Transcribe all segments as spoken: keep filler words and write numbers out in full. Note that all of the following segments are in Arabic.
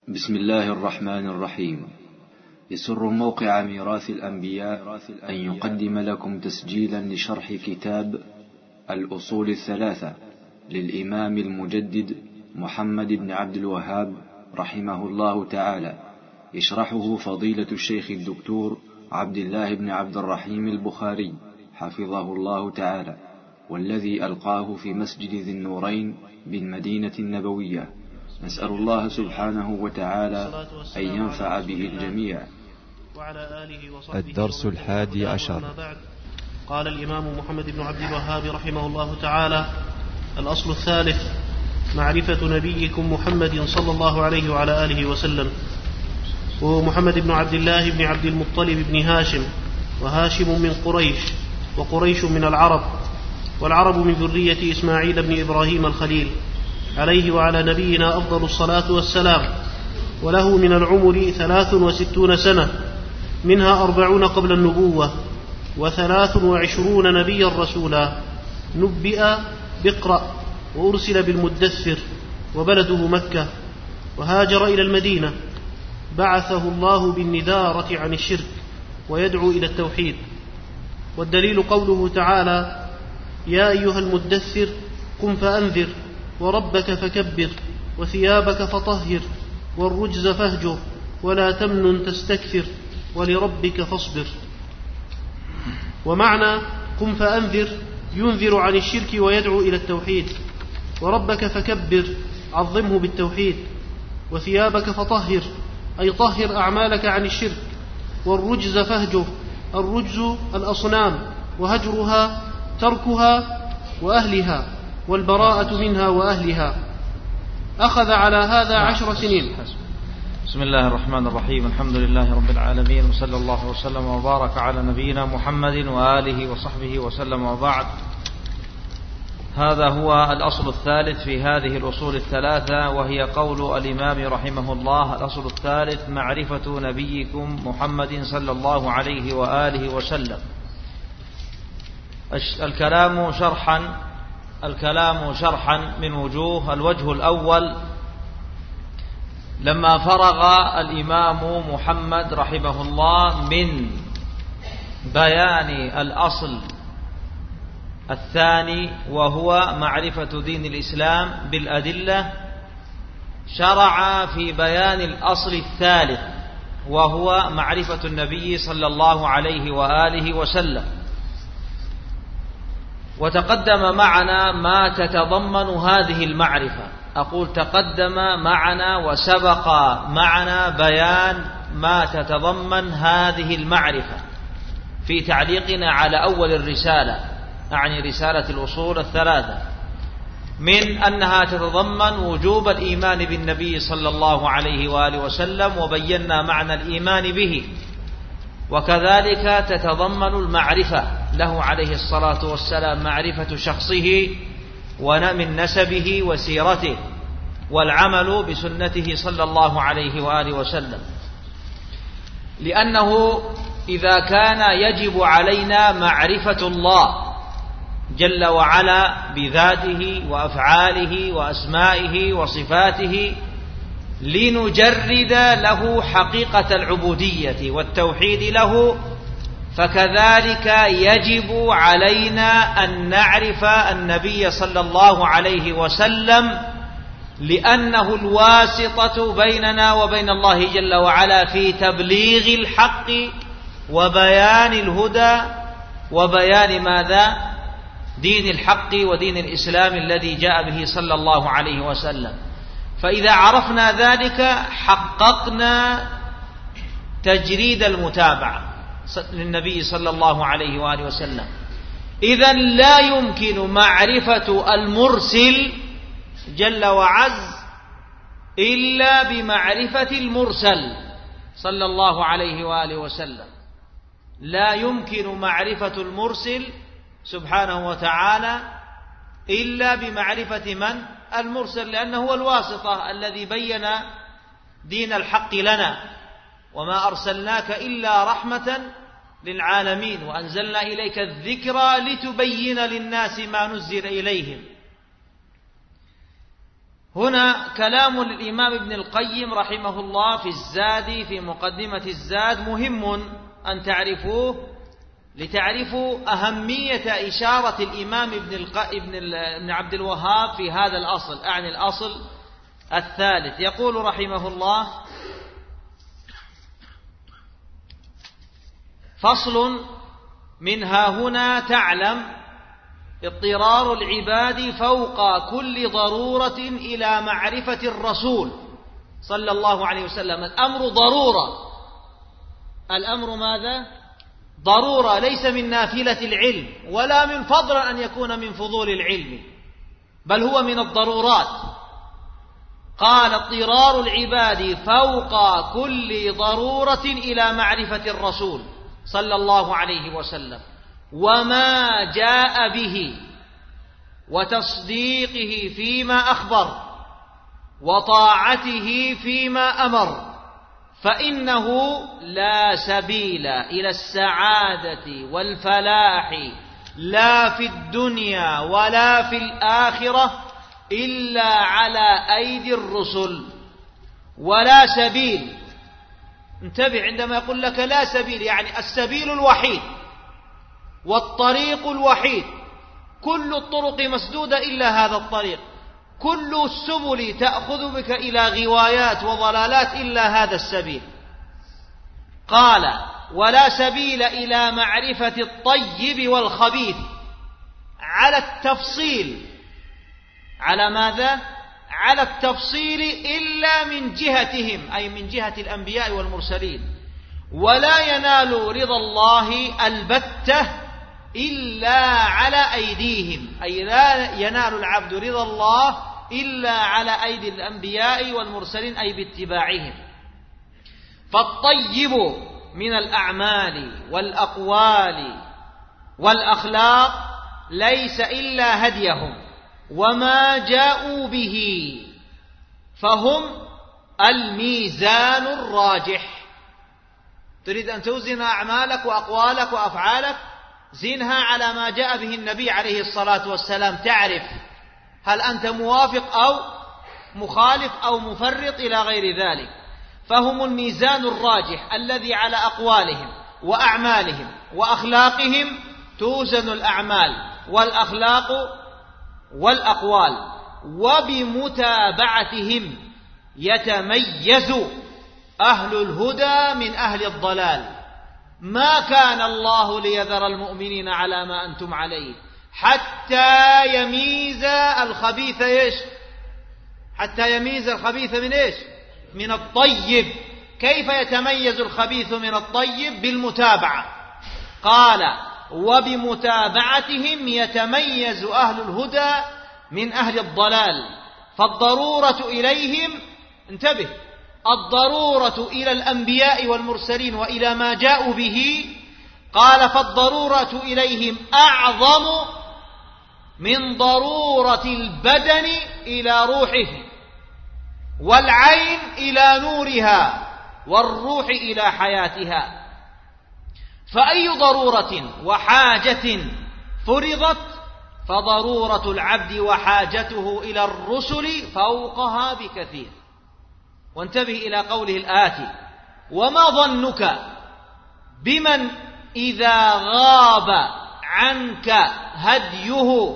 بسم الله الرحمن الرحيم. يسر موقع ميراث الأنبياء أن يقدم لكم تسجيلا لشرح كتاب الأصول الثلاثة للإمام المجدد محمد بن عبد الوهاب رحمه الله تعالى، يشرحه فضيلة الشيخ الدكتور عبد الله بن عبد الرحيم البخاري حفظه الله تعالى، والذي ألقاه في مسجد ذي النورين بالمدينة النبوية. نسأل الله سبحانه وتعالى أن ينفع به الجميع. الدرس الحادي عشر. قال الإمام محمد بن عبد الوهاب رحمه الله تعالى: الأصل الثالث معرفة نبيكم محمد صلى الله عليه وعلى آله وسلم، وهو محمد بن عبد الله بن عبد المطلب بن هاشم، وهاشم من قريش، وقريش من العرب، والعرب من ذرية إسماعيل بن إبراهيم الخليل عليه وعلى نبينا أفضل الصلاة والسلام. وله من العمر ثلاث وستون سنة، منها أربعون قبل النبوة، وثلاث وعشرون نبيا رسولا. نبئ بقرأ، وأرسل بالمدثر، وبلده مكة، وهاجر إلى المدينة. بعثه الله بالنذارة عن الشرك ويدعو إلى التوحيد. والدليل قوله تعالى: يا أيها المدثر قم فأنذر وربك فكبر وثيابك فطهر والرجز فاهجر ولا تمنن تستكثر ولربك فاصبر. ومعنى قم فأنذر ينذر عن الشرك ويدعو إلى التوحيد، وربك فكبر عظمه بالتوحيد، وثيابك فطهر أي طهر أعمالك عن الشرك، والرجز فاهجر الرجز الأصنام، وهجرها تركها وأهلها، والبراءة منها وأهلها. أخذ على هذا عشر سنين. بسم الله الرحمن الرحيم. الحمد لله رب العالمين، وصلى الله وسلم وبارك على نبينا محمد وآله وصحبه وسلم، وبعد. هذا هو الأصل الثالث في هذه الأصول الثلاثة، وهي قول الإمام رحمه الله: الأصل الثالث معرفة نبيكم محمد صلى الله عليه وآله وسلم. الكلام شرحا الكلام شرحا من وجوه. الوجه الأول: لما فرغ الإمام محمد رحمه الله من بيان الأصل الثاني وهو معرفة دين الإسلام بالأدلة، شرع في بيان الأصل الثالث وهو معرفة النبي صلى الله عليه وآله وسلم. وتقدم معنا ما تتضمن هذه المعرفة. أقول تقدم معنا وسبق معنا بيان ما تتضمن هذه المعرفة في تعليقنا على أول الرسالة، أعني رسالة الأصول الثلاثة، من أنها تتضمن وجوب الإيمان بالنبي صلى الله عليه وآله وسلم، وبينا معنى الإيمان به. وكذلك تتضمن المعرفة له عليه الصلاة والسلام، معرفة شخصه ومن نسبه وسيرته، والعمل بسنته صلى الله عليه وآله وسلم. لأنه إذا كان يجب علينا معرفة الله جل وعلا بذاته وأفعاله وأسمائه وصفاته لنجرد له حقيقة العبودية والتوحيد له، فكذلك يجب علينا أن نعرف النبي صلى الله عليه وسلم، لأنه الواسطة بيننا وبين الله جل وعلا في تبليغ الحق وبيان الهدى وبيان ماذا؟ دين الحق ودين الإسلام الذي جاء به صلى الله عليه وسلم. فإذا عرفنا ذلك حققنا تجريد المتابعة للنبي صلى الله عليه وآله وسلم. إذن لا يمكن معرفة المرسل جل وعز إلا بمعرفة المرسل صلى الله عليه وآله وسلم. لا يمكن معرفة المرسل سبحانه وتعالى إلا بمعرفة من؟ المرسل، لأنه هو الواسطة الذي بين دين الحق لنا. وما أرسلناك إلا رحمة للعالمين، وأنزلنا إليك الذكرى لتبين للناس ما نزل إليهم. هنا كلام للإمام ابن القيم رحمه الله في الزاد، في مقدمة الزاد، مهم أن تعرفوه لتعرفوا أهمية إشارة الإمام ابن, الق... ابن, ال... ابن عبد الوهاب في هذا الأصل، أعني الأصل الثالث. يقول رحمه الله: فصل: منها هنا تعلم اضطرار العباد فوق كل ضرورة إلى معرفة الرسول صلى الله عليه وسلم. الأمر ضرورة، الأمر ماذا؟ ضرورة، ليس من نافلة العلم ولا من فضل أن يكون من فضول العلم، بل هو من الضرورات. قال: اضطرار العباد فوق كل ضرورة إلى معرفة الرسول صلى الله عليه وسلم وما جاء به وتصديقه فيما أخبر وطاعته فيما أمر، فإنه لا سبيل إلى السعادة والفلاح لا في الدنيا ولا في الآخرة إلا على أيدي الرسل. ولا سبيل، انتبه عندما يقول لك لا سبيل، يعني السبيل الوحيد والطريق الوحيد، كل الطرق مسدودة إلا هذا الطريق، كل السبل تأخذ بك إلى غوايات وضلالات إلا هذا السبيل. قال: ولا سبيل إلى معرفة الطيب والخبيث على التفصيل. على ماذا؟ على التفصيل إلا من جهتهم، أي من جهة الأنبياء والمرسلين. ولا ينال رضا الله البتة إلا على أيديهم، أي لا ينال العبد رضا الله إلا على أيدي الأنبياء والمرسلين، أي باتباعهم. فالطيب من الأعمال والأقوال والأخلاق ليس إلا هديهم وما جاءوا به، فهم الميزان الراجح. تريد أن توزن أعمالك وأقوالك وأفعالك، زنها على ما جاء به النبي عليه الصلاة والسلام، تعرف هل أنت موافق أو مخالف أو مفرط إلى غير ذلك. فهم الميزان الراجح الذي على أقوالهم وأعمالهم وأخلاقهم توزن الأعمال والأخلاق والأقوال، وبمتابعتهم يتميز أهل الهدى من أهل الضلال. ما كان الله ليذر المؤمنين على ما أنتم عليه حتى يميز الخبيث إيش؟ حتى يميز الخبيث من إيش؟ من الطيب. كيف يتميز الخبيث من الطيب؟ بالمتابعة. قال: وبمتابعتهم يتميز أهل الهدى من أهل الضلال. فالضرورة إليهم، انتبه، الضرورة إلى الأنبياء والمرسلين وإلى ما جاءوا به، قال: فالضرورة إليهم أعظم من ضرورة البدن إلى روحه، والعين إلى نورها، والروح إلى حياتها. فأي ضرورة وحاجة فرضت فضرورة العبد وحاجته إلى الرسل فوقها بكثير. وانتبه إلى قوله الآتي: وما ظنك بمن إذا غاب عنك هديه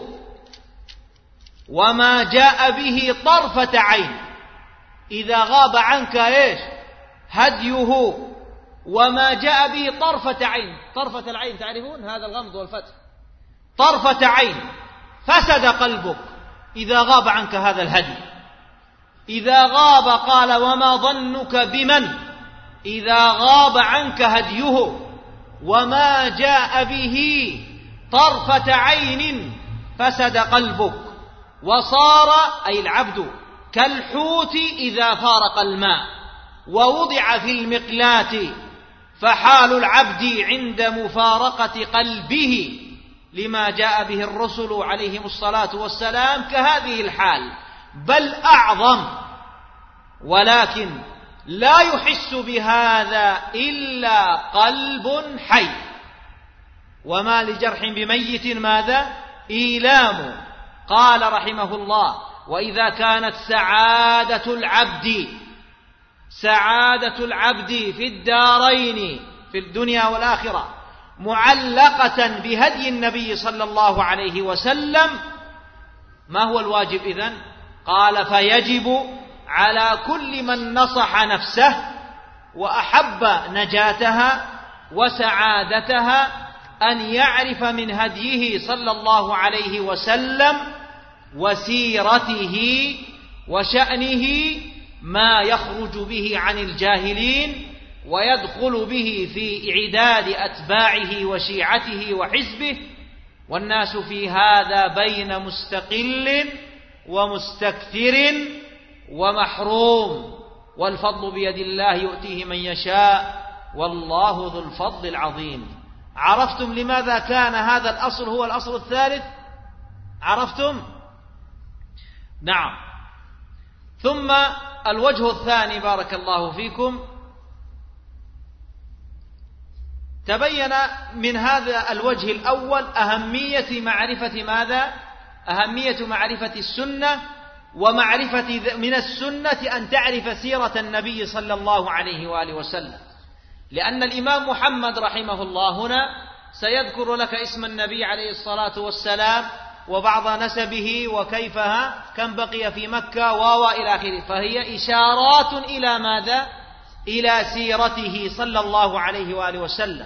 وما جاء به طرفة عين. إذا غاب عنك إيش؟ هديه وما جاء به طرفة عين. طرفة العين تعرفون هذا الغمض والفتح، طرفة عين، فسد قلبك إذا غاب عنك هذا الهدي. إذا غاب، قال: وما ظنك بمن إذا غاب عنك هديه وما جاء به طرفة عين فسد قلبك، وصار أي العبد كالحوت إذا فارق الماء ووضع في المقلاة. فحال العبد عند مفارقة قلبه لما جاء به الرسل عليهم الصلاة والسلام كهذه الحال، بل أعظم. ولكن لا يحس بهذا إلا قلب حي. وما لجرح بميت ماذا؟ إيلام. قال رحمه الله: وإذا كانت سعادة العبد سعادة العبد في الدارين في الدنيا والآخرة معلقة بهدي النبي صلى الله عليه وسلم، ما هو الواجب إذن؟ قال: فيجب على كل من نصح نفسه وأحب نجاتها وسعادتها أن يعرف من هديه صلى الله عليه وسلم وسيرته وشأنه ما يخرج به عن الجاهلين ويدخل به في إعداد أتباعه وشيعته وحزبه، والناس في هذا بين مستقل ومستكثر ومحروم، والفضل بيد الله يؤتيه من يشاء والله ذو الفضل العظيم. عرفتم لماذا كان هذا الأصل هو الأصل الثالث؟ عرفتم؟ نعم. ثم الوجه الثاني بارك الله فيكم، تبين من هذا الوجه الأول أهمية معرفة ماذا؟ أهمية معرفة السنة، ومعرفة من السنة أن تعرف سيرة النبي صلى الله عليه وآله وسلم، لأن الإمام محمد رحمه الله هنا سيذكر لك اسم النبي عليه الصلاة والسلام وبعض نسبه وكيفها كم بقي في مكة و إلى آخره، فهي إشارات إلى ماذا؟ إلى سيرته صلى الله عليه وآله وسلم.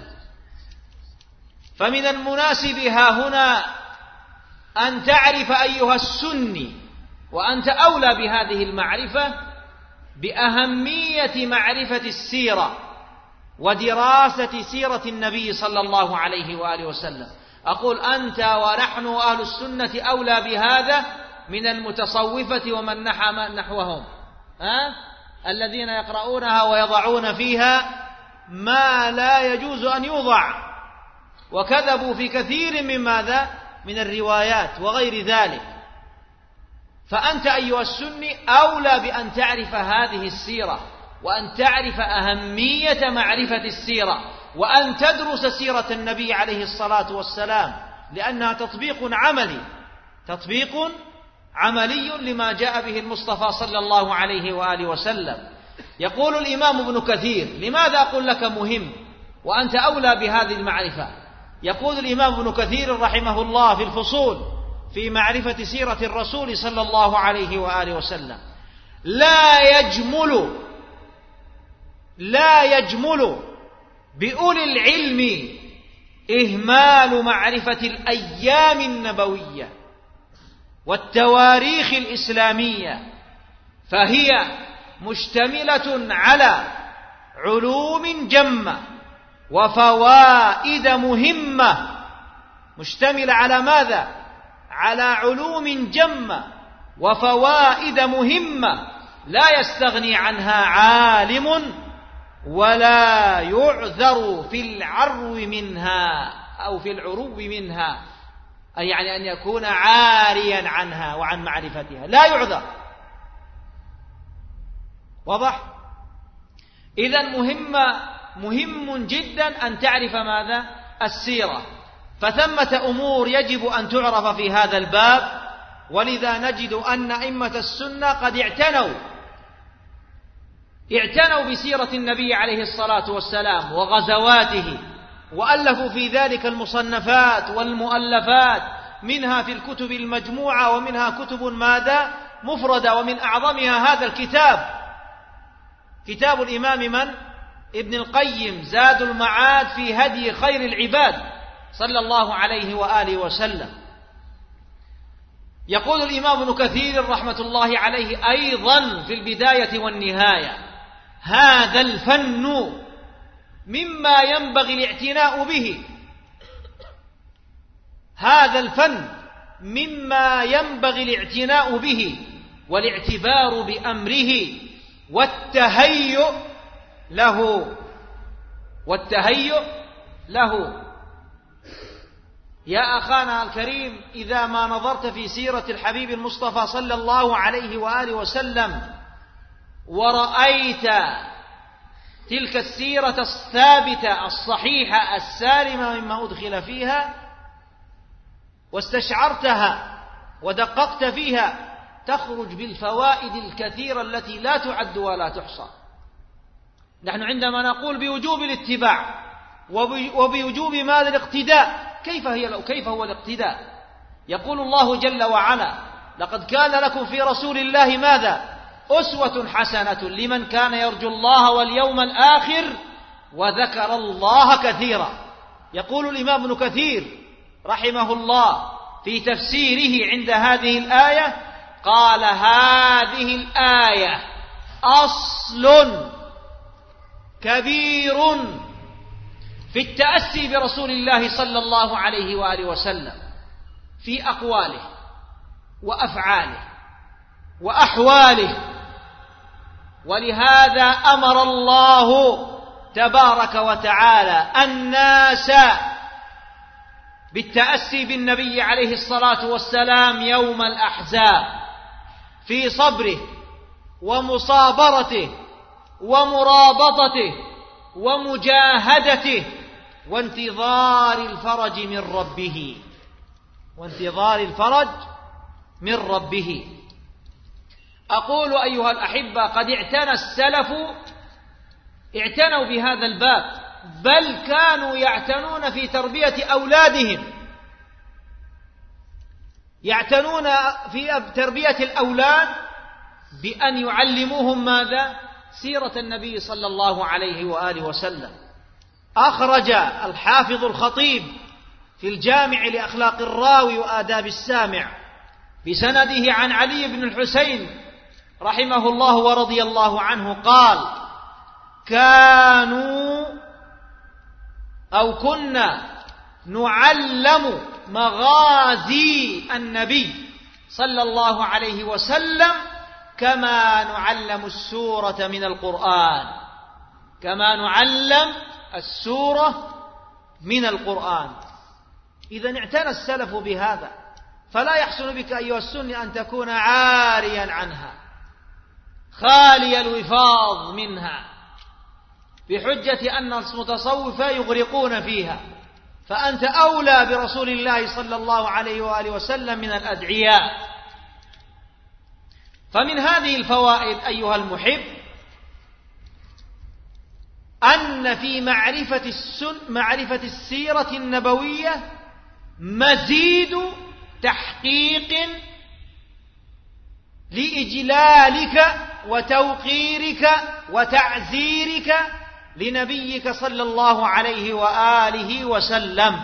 فمن المناسب ها هنا أن تعرف أيها السني، وأنت أولى بهذه المعرفة، بأهمية معرفة السيرة ودراسة سيرة النبي صلى الله عليه وآله وسلم. أقول أنت ونحن أهل السنة أولى بهذا من المتصوفة ومن نحوهم، ها؟ الذين يقرؤونها ويضعون فيها ما لا يجوز أن يوضع، وكذبوا في كثير من ماذا؟ من الروايات وغير ذلك. فأنت أيها السني أولى بأن تعرف هذه السيرة، وأن تعرف أهمية معرفة السيرة، وأن تدرس سيرة النبي عليه الصلاة والسلام، لأنها تطبيق عملي تطبيق عملي لما جاء به المصطفى صلى الله عليه وآله وسلم. يقول الإمام ابن كثير، لماذا أقول لك مهم وأنت أولى بهذه المعرفة؟ يقول الإمام ابن كثير رحمه الله في الفصول في معرفة سيرة الرسول صلى الله عليه وآله وسلم: لا يجمل لا يجمل بأولي العلم إهمال معرفة الأيام النبوية والتواريخ الإسلامية، فهي مشتملة على علوم جمة وفوائد مهمة. مشتملة على ماذا؟ على علوم جمة وفوائد مهمة لا يستغني عنها عالم ولا يعذر في العرو منها أو في العرو منها، أي يعني أن يكون عاريا عنها وعن معرفتها، لا يعذر. واضح؟ إذن مهم مهم جدا أن تعرف ماذا؟ السيرة. فثمة أمور يجب أن تعرف في هذا الباب، ولذا نجد أن أئمة السنة قد اعتنوا اعتنوا بسيرة النبي عليه الصلاة والسلام وغزواته، وألفوا في ذلك المصنفات والمؤلفات، منها في الكتب المجموعة ومنها كتب ماذا؟ مفردة، ومن أعظمها هذا الكتاب، كتاب الإمام من؟ ابن القيم، زاد المعاد في هدي خير العباد صلى الله عليه وآله وسلم. يقول الإمام ابن كثير رحمة الله عليه أيضا في البداية والنهاية: هذا الفن مما ينبغي الاعتناء به هذا الفن مما ينبغي الاعتناء به والاعتبار بأمره والتهيؤ له والتهيؤ له. يا أخانا الكريم، إذا ما نظرت في سيرة الحبيب المصطفى صلى الله عليه وآله وسلم ورأيت تلك السيرة الثابتة الصحيحة السالمة مما أدخل فيها، واستشعرتها ودققت فيها، تخرج بالفوائد الكثيرة التي لا تعد ولا تحصى. نحن عندما نقول بوجوب الاتباع وبوجوب ماذا الاقتداء، كيف هي كيف هو الاقتداء؟ يقول الله جل وعلا: لقد كان لكم في رسول الله ماذا؟ أسوة حسنة لمن كان يرجو الله واليوم الآخر وذكر الله كثيرا. يقول الإمام ابن كثير رحمه الله في تفسيره عند هذه الآية، قال: هذه الآية أصل كبير في التأسي برسول الله صلى الله عليه وآله وسلم في أقواله وأفعاله وأحواله، ولهذا أمر الله تبارك وتعالى الناس بالتأسي بالنبي عليه الصلاة والسلام يوم الأحزاب في صبره ومصابرته ومرابطته ومجاهدته وانتظار الفرج من ربه وانتظار الفرج من ربه. أقول أيها الأحبة: قد اعتنى السلف اعتنوا بهذا الباب، بل كانوا يعتنون في تربية أولادهم، يعتنون في تربية الأولاد بأن يعلموهم ماذا؟ سيرة النبي صلى الله عليه وآله وسلم. أخرج الحافظ الخطيب في الجامع لأخلاق الراوي وآداب السامع بسنده عن علي بن الحسين رحمه الله ورضي الله عنه قال: كانوا أو كنا نعلم مغازي النبي صلى الله عليه وسلم كما نعلم السورة من القرآن، كما نعلم السورة من القرآن. إذن اعتنى السلف بهذا، فلا يحسن بك أيها السني أن تكون عاريا عنها خالي الوفاض منها بحجة أن المتصوفة يغرقون فيها، فأنت أولى برسول الله صلى الله عليه وآله وسلم من الأدعياء. فمن هذه الفوائد أيها المحب أن في معرفة السن معرفة السيرة النبوية مزيد تحقيق لإجلالك وتوقيرك وتعزيرك لنبيك صلى الله عليه وآله وسلم.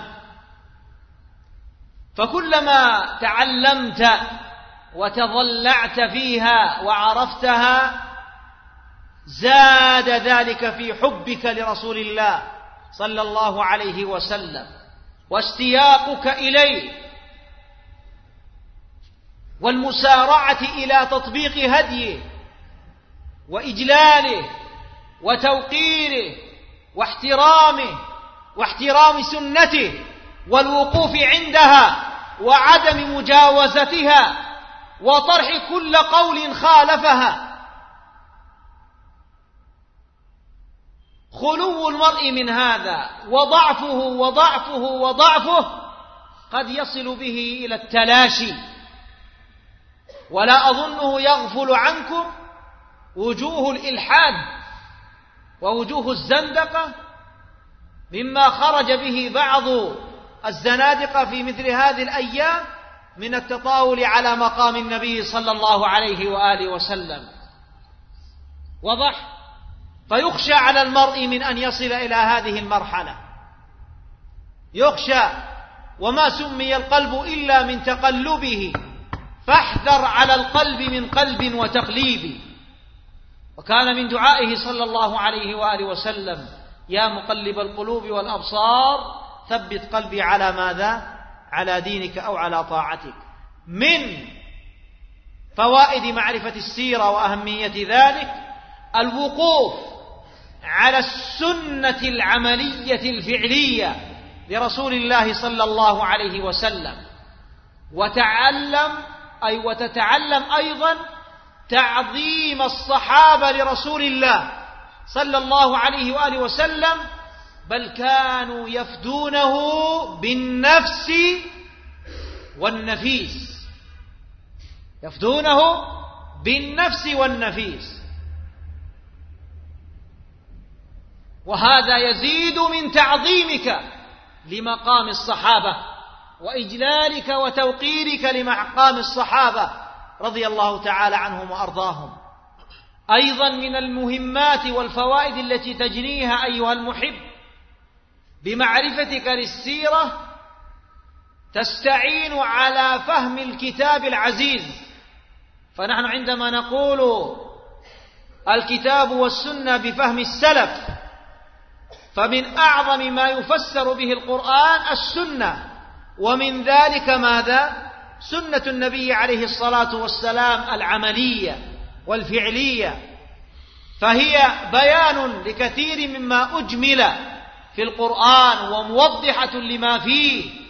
فكلما تعلمت وتضلعت فيها وعرفتها زاد ذلك في حبك لرسول الله صلى الله عليه وسلم واشتياقك إليه والمسارعة إلى تطبيق هديه وإجلاله وتوقيره واحترامه واحترام سنته والوقوف عندها وعدم مجاوزتها وطرح كل قول خالفها. خلو المرء من هذا وضعفه وضعفه وضعفه قد يصل به إلى التلاشي. ولا أظنه يغفل عنكم وجوه الإلحاد ووجوه الزندقة مما خرج به بعض الزنادقة في مثل هذه الأيام من التطاول على مقام النبي صلى الله عليه وآله وسلم. وضح؟ فيخشى على المرء من أن يصل إلى هذه المرحلة، يخشى. وما سمي القلب إلا من تقلبه، فاحذر على القلب من قلب وتقليب. وكان من دعائه صلى الله عليه وآله وسلم: يا مقلب القلوب والأبصار ثبت قلبي على ماذا؟ على دينك أو على طاعتك. من فوائد معرفة السيرة وأهمية ذلك الوقوف على السنة العملية الفعلية لرسول الله صلى الله عليه وسلم، وتعلم أي وتتعلم أيضا تعظيم الصحابة لرسول الله صلى الله عليه وآله وسلم، بل كانوا يفدونه بالنفس والنفيس. يفدونه بالنفس والنفيس. وهذا يزيد من تعظيمك لمقام الصحابة وإجلالك وتوقيرك لمقام الصحابة رضي الله تعالى عنهم وأرضاهم. أيضا من المهمات والفوائد التي تجنيها أيها المحب بمعرفتك للسيرة، تستعين على فهم الكتاب العزيز. فنحن عندما نقول الكتاب والسنة بفهم السلف، فمن أعظم ما يفسر به القرآن السنة، ومن ذلك ماذا؟ سنة النبي عليه الصلاة والسلام العملية والفعلية، فهي بيان لكثير مما أجمل في القرآن وموضحة لما فيه.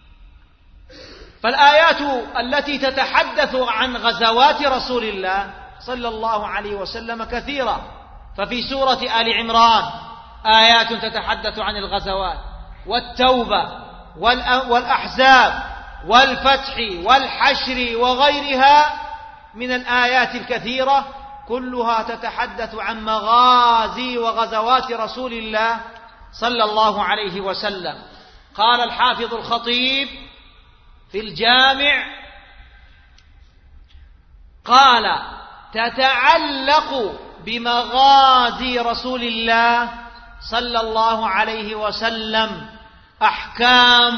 فالآيات التي تتحدث عن غزوات رسول الله صلى الله عليه وسلم كثيرة. ففي سورة آل عمران آيات تتحدث عن الغزوات والتوبة والأحزاب والفتح والحشر وغيرها من الآيات الكثيرة، كلها تتحدث عن مغازي وغزوات رسول الله صلى الله عليه وسلم. قال الحافظ الخطيب في الجامع، قال: تتعلق بمغازي رسول الله صلى الله عليه وسلم أحكام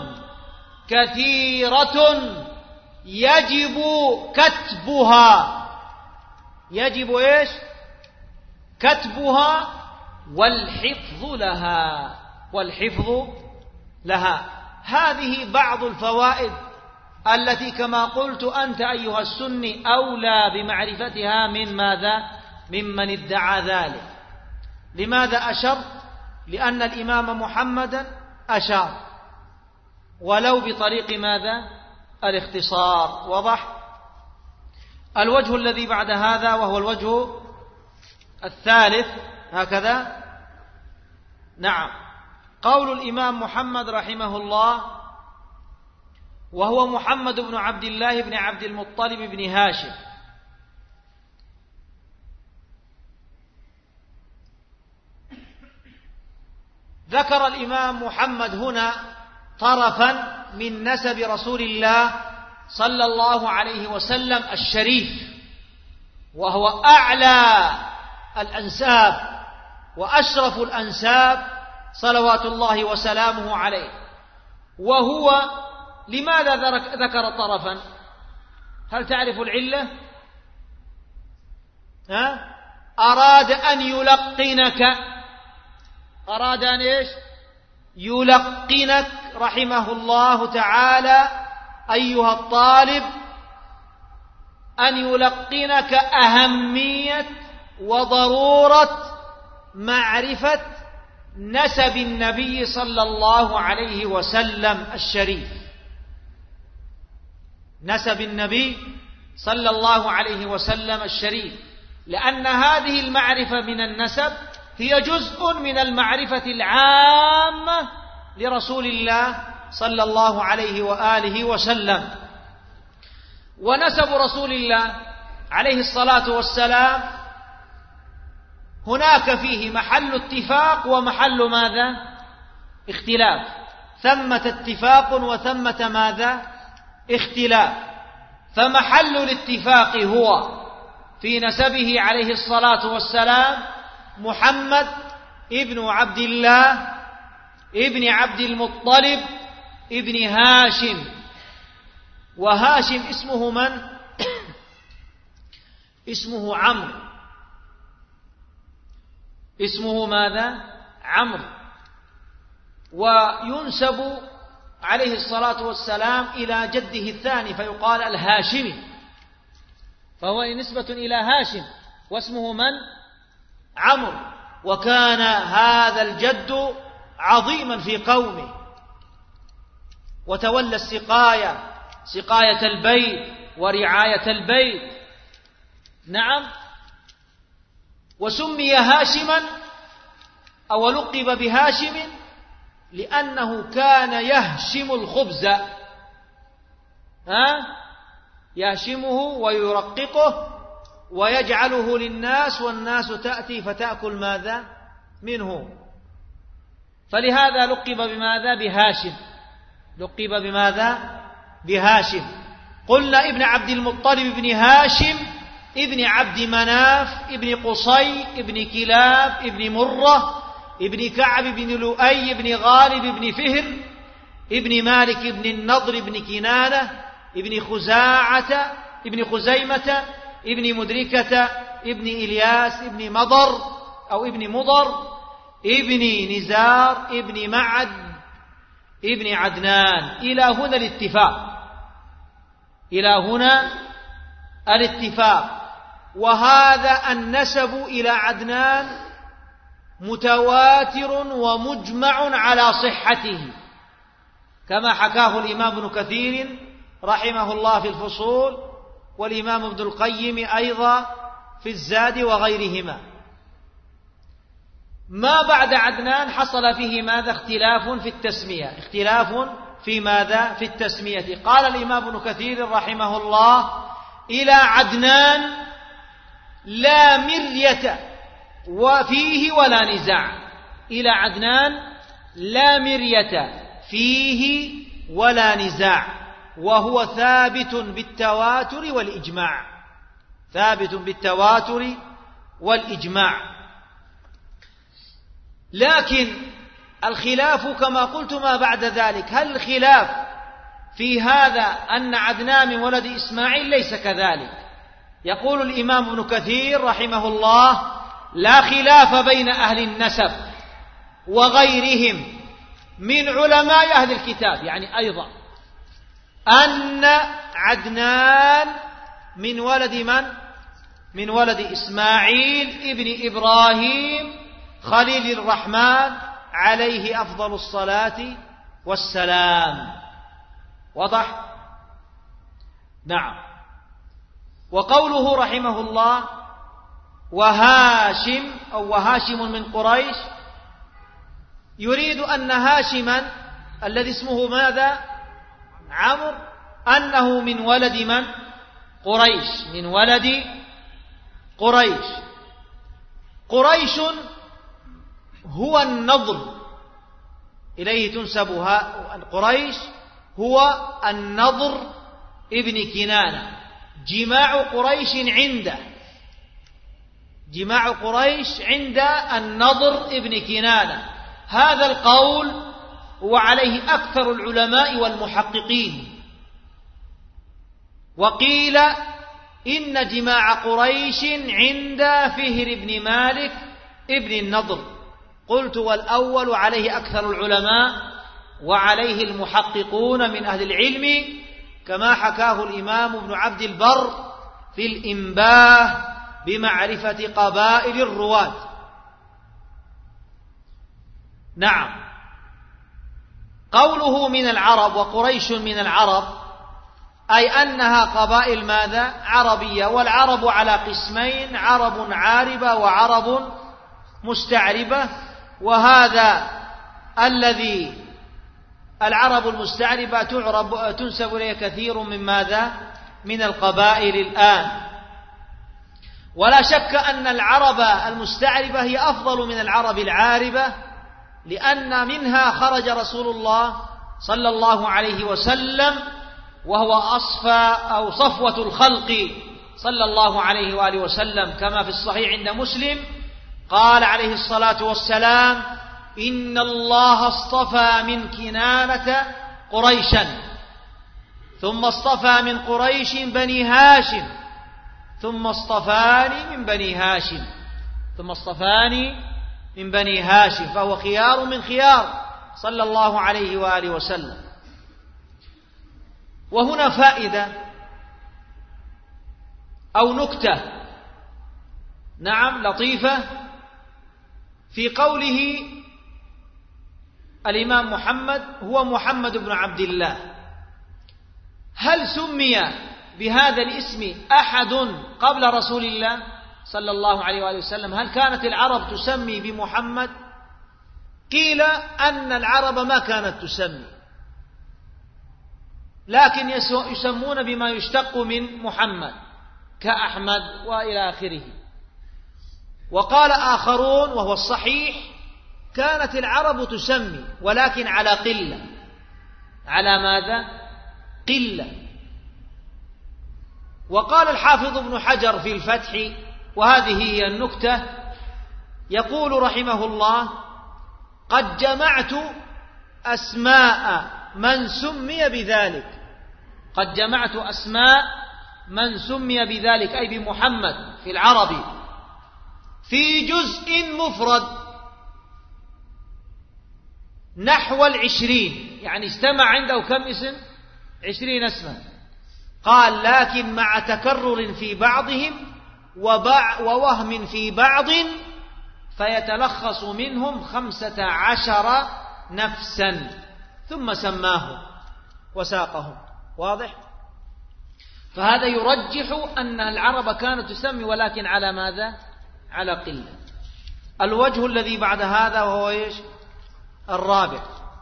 كثيرة يجب كتبها. يجب إيش؟ كتبها والحفظ لها. والحفظ لها. هذه بعض الفوائد التي كما قلت أنت أيها السني أولى بمعرفتها من ماذا؟ ممن ادعى ذلك. لماذا أشرت؟ لأن الإمام محمدا أشار، ولو بطريق ماذا؟ الاختصار. وضح؟ الوجه الذي بعد هذا وهو الوجه الثالث هكذا. نعم، قول الإمام محمد رحمه الله، وهو محمد بن عبد الله بن عبد المطلب بن هاشم. ذكر الإمام محمد هنا طرفا من نسب رسول الله صلى الله عليه وسلم الشريف، وهو أعلى الأنساب وأشرف الأنساب صلوات الله وسلامه عليه. وهو لماذا ذكر طرفا؟ هل تعرف العلة؟ ها؟ أراد أن يلقنك، أراد أن إيش؟ يلقنك رحمه الله تعالى أيها الطالب، أن يلقنك أهمية وضرورة معرفة نسب النبي صلى الله عليه وسلم الشريف. نسب النبي صلى الله عليه وسلم الشريف، لأن هذه المعرفة من النسب هي جزء من المعرفة العامة لرسول الله صلى الله عليه وآله وسلم. ونسب رسول الله عليه الصلاة والسلام هناك فيه محل اتفاق ومحل ماذا؟ اختلاف. ثمة اتفاق وثمة ماذا؟ اختلاف. فمحل الاتفاق هو في نسبه عليه الصلاة والسلام محمد ابن عبد الله ابن عبد المطلب ابن هاشم. وهاشم اسمه من؟ اسمه عمرو. اسمه ماذا؟ عمرو. وينسب عليه الصلاة والسلام إلى جده الثاني فيقال الهاشمي، فهو نسبة إلى هاشم، واسمه من؟ عمرو. وكان هذا الجد عظيما في قومه، وتولى السقاية، سقاية البيت ورعاية البيت. نعم. وسمي هاشما أو لقب بهاشم لأنه كان يهشم الخبز. ها؟ يهشمه ويرققه ويجعله للناس، والناس تأتي فتأكل ماذا منه. فلهذا لقب بماذا؟ بهاشم. لقب بماذا؟ بهاشم. قلنا ابن عبد المطلب ابن هاشم ابن عبد مناف ابن قصي ابن كلاب ابن مرة ابن كعب ابن لؤي ابن غالب ابن فهر ابن مالك ابن النضر ابن كنانة ابن خزاعة ابن خزيمة ابن مدركة ابن إلياس ابن مضر أو ابن مضر ابن نزار ابن معد ابن عدنان. إلى هنا الاتفاق، إلى هنا الاتفاق. وهذا النسب إلى عدنان متواتر ومجمع على صحته، كما حكاه الإمام ابن كثير رحمه الله في الفصول، والإمام ابن القيم أيضا في الزاد وغيرهما. ما بعد عدنان حصل فيه ماذا؟ اختلاف في التسمية، اختلاف في ماذا؟ في التسمية. قال الإمام ابن كثير رحمه الله: إلى عدنان لا مرية وفيه ولا نزاع. إلى عدنان لا مرية فيه ولا نزاع، وهو ثابت بالتواتر والإجماع، ثابت بالتواتر والإجماع. لكن الخلاف كما قلت ما بعد ذلك، هل الخلاف في هذا أن عدنان من ولد إسماعيل؟ ليس كذلك. يقول الإمام ابن كثير رحمه الله: لا خلاف بين أهل النسب وغيرهم من علماء أهل الكتاب، يعني أيضا أن عدنان من ولد من؟ من ولد إسماعيل ابن إبراهيم خليل الرحمن عليه أفضل الصلاة والسلام. واضح؟ نعم. وقوله رحمه الله وهاشم أو وهاشم من قريش، يريد أن هاشما الذي اسمه ماذا؟ عمرو، أنه من ولد من؟ قريش، من ولد قريش. قريش هو النضر، إليه تنسب قريش، هو النضر ابن كنانة. جماع قريش عنده، جماع قريش عند النضر ابن كنانة. هذا القول وعليه أكثر العلماء والمحققين. وقيل إن جماع قريش عند فهر بن مالك ابن النضر. قلت والأول عليه أكثر العلماء وعليه المحققون من أهل العلم، كما حكاه الإمام ابن عبد البر في الإنباه بمعرفة قبائل الرواة. نعم. قوله من العرب وقريش من العرب، أي أنها قبائل ماذا؟ عربية. والعرب على قسمين: عرب عاربة وعرب مستعربة. وهذا الذي العرب المستعربة تعرب تنسب إليه كثير من ماذا؟ من القبائل الآن. ولا شك أن العرب المستعربة هي أفضل من العرب العاربة، لأن منها خرج رسول الله صلى الله عليه وسلم وهو أصفى أو صفوة الخلق صلى الله عليه وآله وسلم، كما في الصحيح عند مسلم قال عليه الصلاة والسلام: إن الله اصطفى من كنانة قريشا، ثم اصطفى من قريش بني هاشم، ثم اصطفاني من بني هاشم، ثم اصطفاني من بني هاشم، فهو خيار من خيار صلى الله عليه وآله وسلم. وهنا فائدة أو نكتة، نعم لطيفة، في قوله الإمام محمد هو محمد بن عبد الله. هل سمي بهذا الاسم أحد قبل رسول الله صلى الله عليه وآله وسلم؟ هل كانت العرب تسمي بمحمد؟ قيل أن العرب ما كانت تسمي، لكن يسمون بما يشتق من محمد كأحمد وإلى آخره. وقال آخرون وهو الصحيح: كانت العرب تسمي ولكن على قلة. على ماذا؟ قلة. وقال الحافظ ابن حجر في الفتح، وهذه هي النكتة، يقول رحمه الله: قد جمعت أسماء من سمي بذلك. قد جمعت أسماء من سمي بذلك أي بمحمد في العربي في جزء مفرد نحو العشرين، يعني اجتمع عنده كم اسم؟ عشرين اسما. قال: لكن مع تكرر في بعضهم ووهم في بعض، فيتلخص منهم خمسة عشر نفسا، ثم سماهم وساقهم. واضح؟ فهذا يرجح أن العرب كانت تسمي ولكن على ماذا؟ على قلة. الوجه الذي بعد هذا وهو إيش؟ الرابع،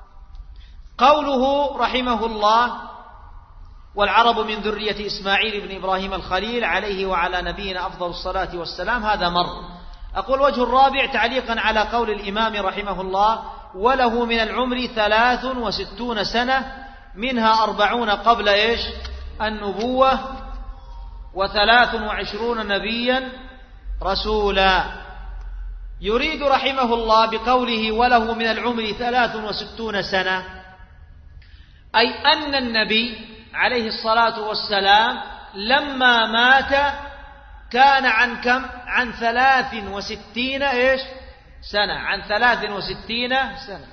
قوله رحمه الله: والعرب من ذرية إسماعيل بن إبراهيم الخليل عليه وعلى نبينا أفضل الصلاة والسلام. هذا مر. أقول وجه الرابع تعليقا على قول الإمام رحمه الله: وله من العمر ثلاث وستون سنة، منها أربعون قبل إيش؟ النبوة، وثلاث وعشرون نبيا رسولا. يريد رحمه الله بقوله وله من العمر ثلاث وستون سنة أي أن النبي عليه الصلاة والسلام لما مات كان عن كم؟ عن ثلاث وستين إيش؟ سنة. عن ثلاث وستين سنة.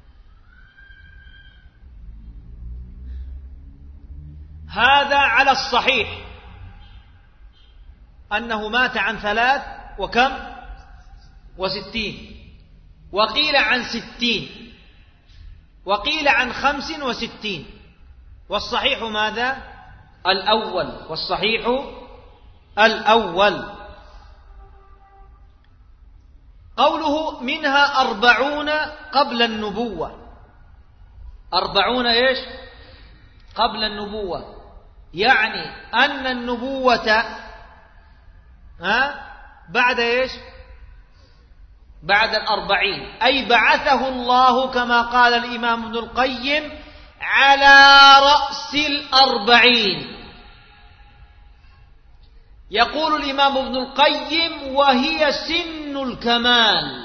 هذا على الصحيح أنه مات عن ثلاث وكم؟ وستين. وقيل عن ستين، وقيل عن خمس وستين. والصحيح ماذا؟ الأول. والصحيح الأول. قوله منها أربعون قبل النبوة. أربعون إيش؟ قبل النبوة، يعني أن النبوة ها بعد إيش؟ بعد الأربعين، أي بعثه الله كما قال الإمام ابن القيم على رأس الأربعين. يقول الإمام ابن القيم: وهي سن الكمال.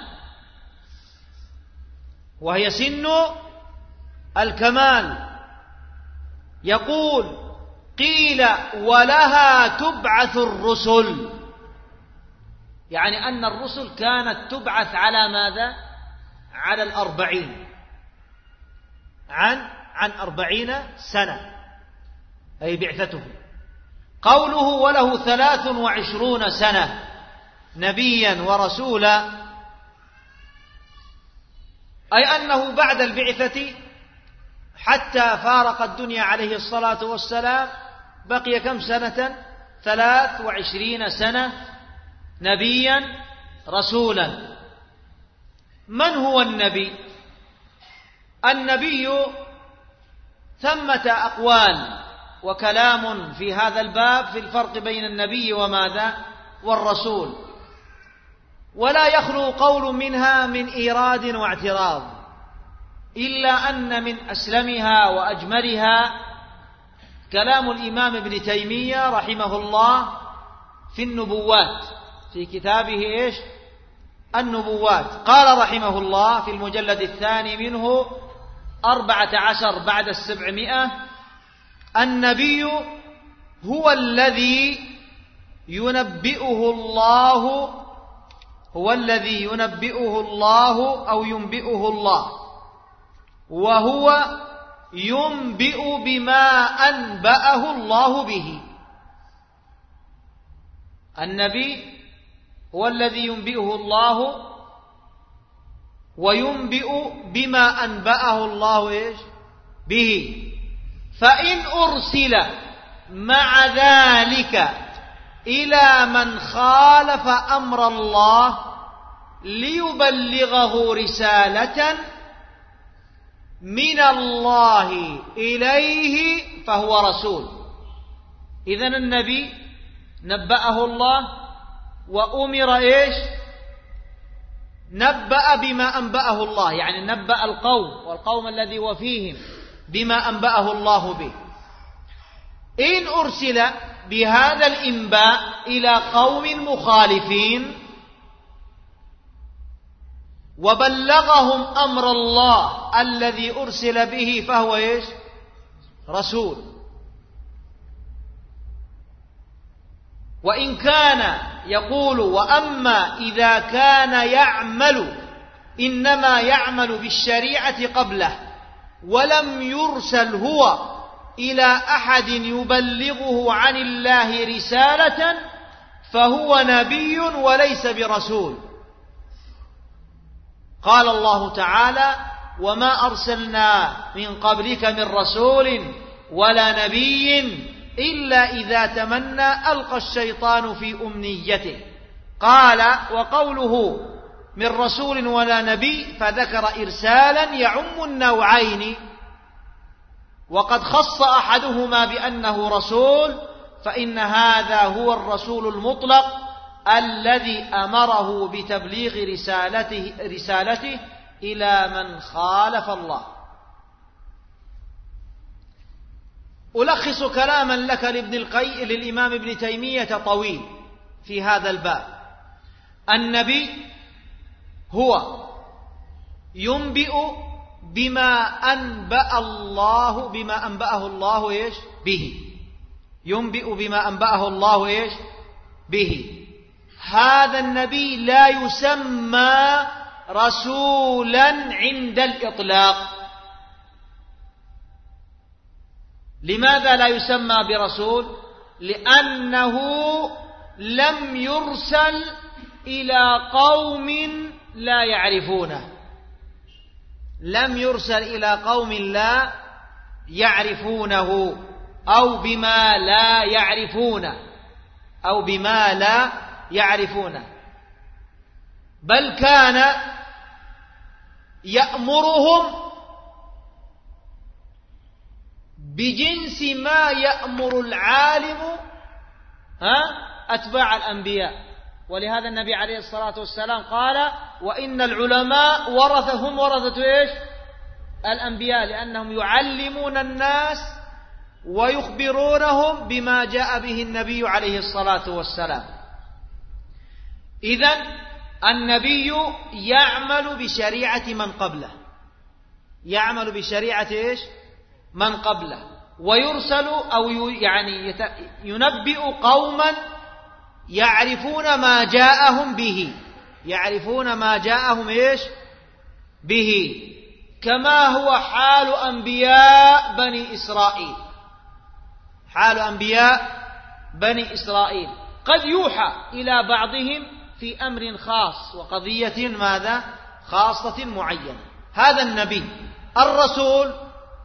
وهي سن الكمال. يقول: قيل ولها تبعث الرسل، يعني أن الرسل كانت تبعث على ماذا؟ على الأربعين، عن عن أربعين سنة، أي بعثته. قوله وله ثلاث وعشرون سنة نبيا ورسولا، أي أنه بعد البعثة حتى فارق الدنيا عليه الصلاة والسلام بقي كم سنة؟ ثلاث وعشرين سنة نبيا رسولا. من هو النبي؟ النبي ثمة أقوال وكلام في هذا الباب في الفرق بين النبي وماذا؟ والرسول، ولا يخلو قول منها من إيراد واعتراض، إلا أن من أسلمها وأجملها كلام الإمام ابن تيمية رحمه الله في النبوات، في كتابه إيش؟ النبوات. قال رحمه الله في المجلد الثاني منه أربعة عشر بعد السبعمائة: النبي هو الذي ينبئه الله هو الذي ينبئه الله أو ينبئه الله، وهو ينبئ بما أنبأه الله به. النبي هو الذي ينبئه الله وينبئ بما أنبأه الله إيش؟ به. فإن أرسل مع ذلك إلى من خالف أمر الله ليبلغه رسالة من الله إليه فهو رسول. إذن النبي نبأه الله وأمر إيش؟ نبأ بما أنبأه الله، يعني نبأ القوم والقوم الذي وفيهم بما أنبأه الله به. إن أرسل بهذا الإنباء إلى قوم مخالفين وبلغهم أمر الله الذي أرسل به فهو إيش؟ رسول. وإن كان يقول وأما إذا كان يعمل إنما يعمل بالشريعة قبله ولم يرسل هو إلى أحد يبلغه عن الله رسالة فهو نبي وليس برسول. قال الله تعالى وما أرسلنا من قبلك من رسول ولا نبي إلا إذا تمنى ألقى الشيطان في أمنيته. قال وقوله من رسول ولا نبي فذكر إرسالا يعم النوعين، وقد خص أحدهما بأنه رسول، فإن هذا هو الرسول المطلق الذي أمره بتبليغ رسالته, رسالته إلى من خالف الله. ألخص كلاما لك لابن القيم للإمام ابن تيمية طويل في هذا الباب. النبي هو ينبئ بما أنبأ الله بما أنبأه الله إيش به، ينبئ بما أنبأه الله إيش به. هذا النبي لا يسمى رسولا عند الإطلاق. لماذا لا يسمى برسول؟ لأنه لم يرسل إلى قوم لا يعرفونه، لم يرسل إلى قوم لا يعرفونه أو بما لا يعرفونه أو بما لا يعرفونه، بل كان يأمرهم بجنس ما يأمر العالم ها أتباع الأنبياء. ولهذا النبي عليه الصلاة والسلام قال وإن العلماء ورثهم ورثة إيش الأنبياء، لأنهم يعلمون الناس ويخبرونهم بما جاء به النبي عليه الصلاة والسلام. إذن النبي يعمل بشريعة من قبله، يعمل بشريعة إيش من قبله، ويرسل أو يعني ينبئ قوما يعرفون ما جاءهم به، يعرفون ما جاءهم إيش به، كما هو حال أنبياء بني إسرائيل. حال أنبياء بني إسرائيل قد يوحى إلى بعضهم في أمر خاص وقضية ماذا خاصة معينة. هذا النبي الرسول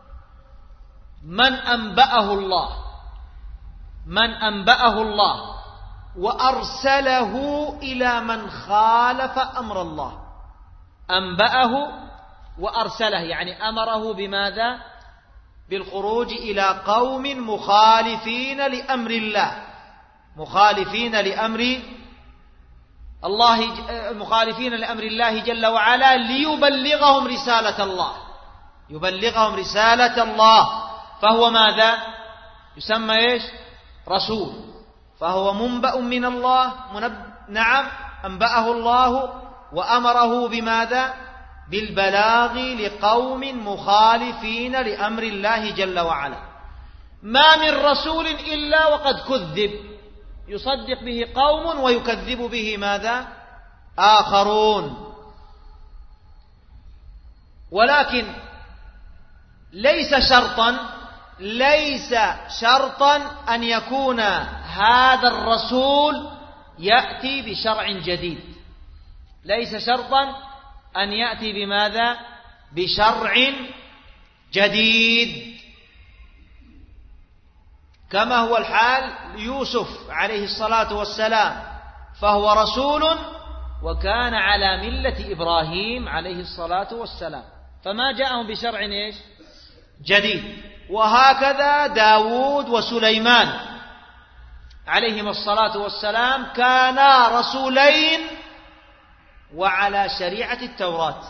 من أنبأه الله، من أنبأه الله وأرسله إلى من خالف أمر الله. أنبأه وأرسله يعني أمره بماذا؟ بالخروج إلى قوم مخالفين لأمر الله، مخالفين لأمر الله، مخالفين لأمر الله جل وعلا، ليبلغهم رسالة الله، يبلغهم رسالة الله. فهو ماذا؟ يسمى إيش؟ رسول. فهو منبأ من الله، منب... نعم أنبأه الله وأمره بماذا؟ بالبلاغ لقوم مخالفين لأمر الله جل وعلا. ما من رسول إلا وقد كذب، يصدق به قوم ويكذب به ماذا؟ آخرون. ولكن ليس شرطا ليس شرطا أن يكون هذا الرسول يأتي بشرع جديد، ليس شرطا أن يأتي بماذا؟ بشرع جديد، كما هو الحال يوسف عليه الصلاة والسلام، فهو رسول وكان على ملة إبراهيم عليه الصلاة والسلام، فما جاءهم بشرع إيش؟ جديد. وهكذا داود وسليمان عليهما الصلاة والسلام كانا رسولين وعلى شريعة التوراة.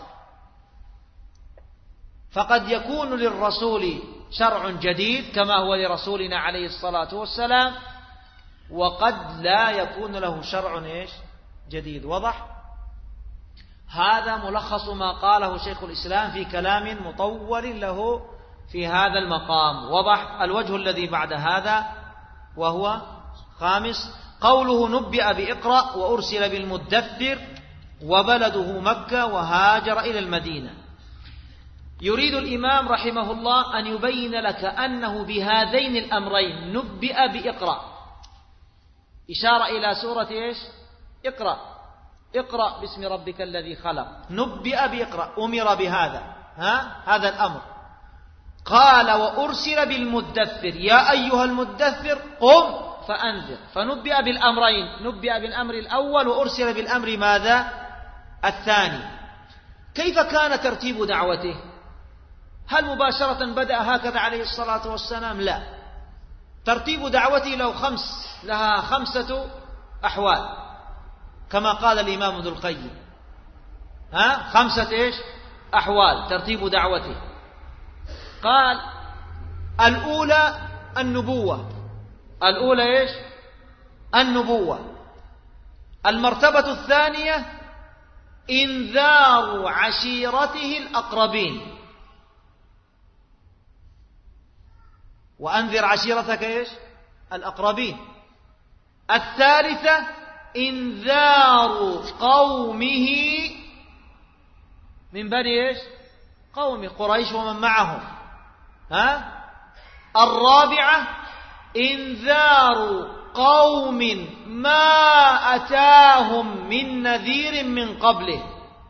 فقد يكون للرسول شرع جديد كما هو لرسولنا عليه الصلاة والسلام، وقد لا يكون له شرع إيش جديد. وضح؟ هذا ملخص ما قاله شيخ الإسلام في كلام مطول له في هذا المقام. وضح؟ الوجه الذي بعد هذا وهو خامس، قوله نبئ بإقرأ وأرسل بالمدثر وبلده مكة وهاجر إلى المدينة. يريد الإمام رحمه الله أن يبين لك أنه بهذين الأمرين نبئ بإقرأ، إشارة إلى سورة إيش؟ اقرأ، اقرأ باسم ربك الذي خلق. نبئ بإقرأ، أمر بهذا، ها؟ هذا الأمر. قال وأرسل بالمدثر، يا أيها المدثر قم فأنذر. فنبئ بالأمرين، نبئ بالأمر الأول وأرسل بالأمر ماذا؟ الثاني. كيف كان ترتيب دعوته؟ هل مباشرة بدأ هكذا عليه الصلاة والسلام؟ لا، ترتيب دعوته له خمس لها خمسة أحوال كما قال الإمام ابن القيم، ها؟ خمسة إيش؟ أحوال ترتيب دعوته. قال الأولى النبوة، الأولى إيش؟ النبوة. المرتبة الثانية إنذار عشيرته الأقربين، وأنذر عشيرتك إيش؟ الأقربين. الثالثة إنذار قومه من بني إيش؟ قوم قريش ومن معهم، ها؟ الرابعة إنذار قوم ما أتاهم من نذير من قبله،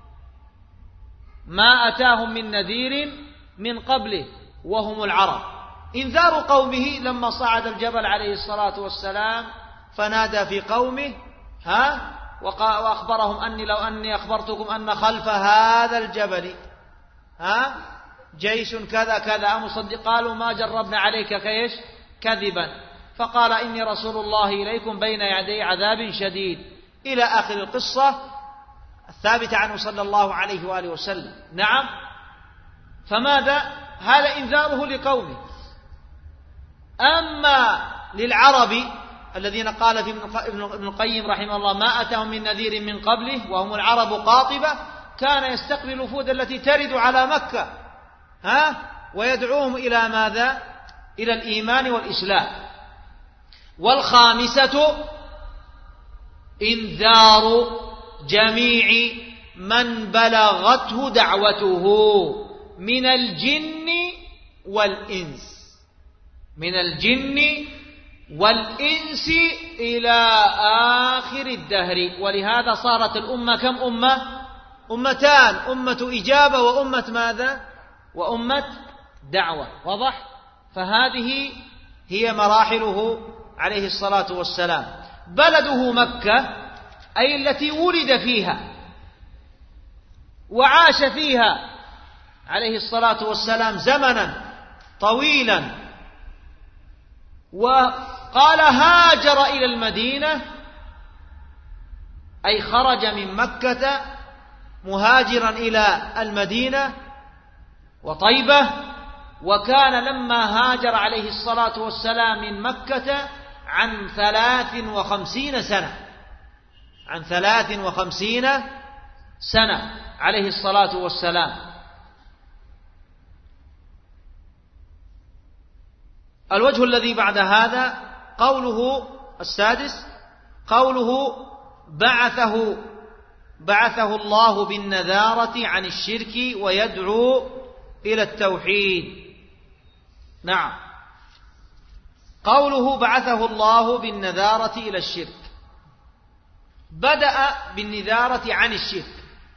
ما أتاهم من نذير من قبله وهم العرب. إنذار قومه لما صعد الجبل عليه الصلاة والسلام فنادى في قومه، ها؟ وأخبرهم أني لو أني أخبرتكم أن خلف هذا الجبل، ها؟ جيش كذا كذا أمصدق، قالوا ما جربنا عليك كيش كذبا، فقال إني رسول الله إليكم بين يدي عذاب شديد، إلى آخر القصة الثابتة عنه صلى الله عليه وآله وسلم. نعم. فماذا؟ هذا إنذاره لقومه. أما للعرب الذين قال في ابن القيم رحمه الله ما أتاهم من نذير من قبله وهم العرب قاطبة، كان يستقبل الوفود التي ترد على مكة، ها؟ ويدعوهم إلى ماذا؟ إلى الإيمان والإسلام. والخامسة إنذار جميع من بلغته دعوته من الجن والإنس، من الجن والإنس إلى آخر الدهر. ولهذا صارت الأمة كم أمة؟ أمتان، أمة إجابة وأمة ماذا؟ وأمة دعوة. واضح؟ فهذه هي مراحله عليه الصلاة والسلام. بلده مكة أي التي ولد فيها وعاش فيها عليه الصلاة والسلام زمنا طويلا. وقال هاجر إلى المدينة أي خرج من مكة مهاجرا إلى المدينة وطيبة. وكان لما هاجر عليه الصلاة والسلام من مكة عن ثلاث وخمسين سنة، عن ثلاث وخمسين سنة عليه الصلاة والسلام. الوجه الذي بعد هذا قوله السادس، قوله بعثه بعثه الله بالنذارة عن الشرك ويدعو إلى التوحيد. نعم، قوله بعثه الله بالنذارة إلى الشرك، بدأ بالنذارة عن الشرك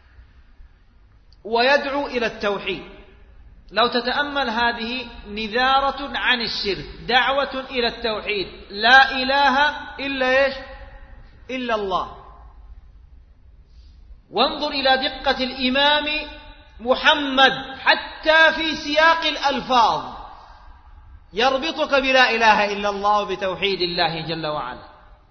ويدعو إلى التوحيد. لو تتأمل هذه نذارة عن الشرك، دعوة إلى التوحيد، لا إله إلا إيش؟ إلا الله. وانظر إلى دقة الإمام محمد حتى في سياق الألفاظ، يربطك بلا إله إلا الله وبتوحيد الله جل وعلا.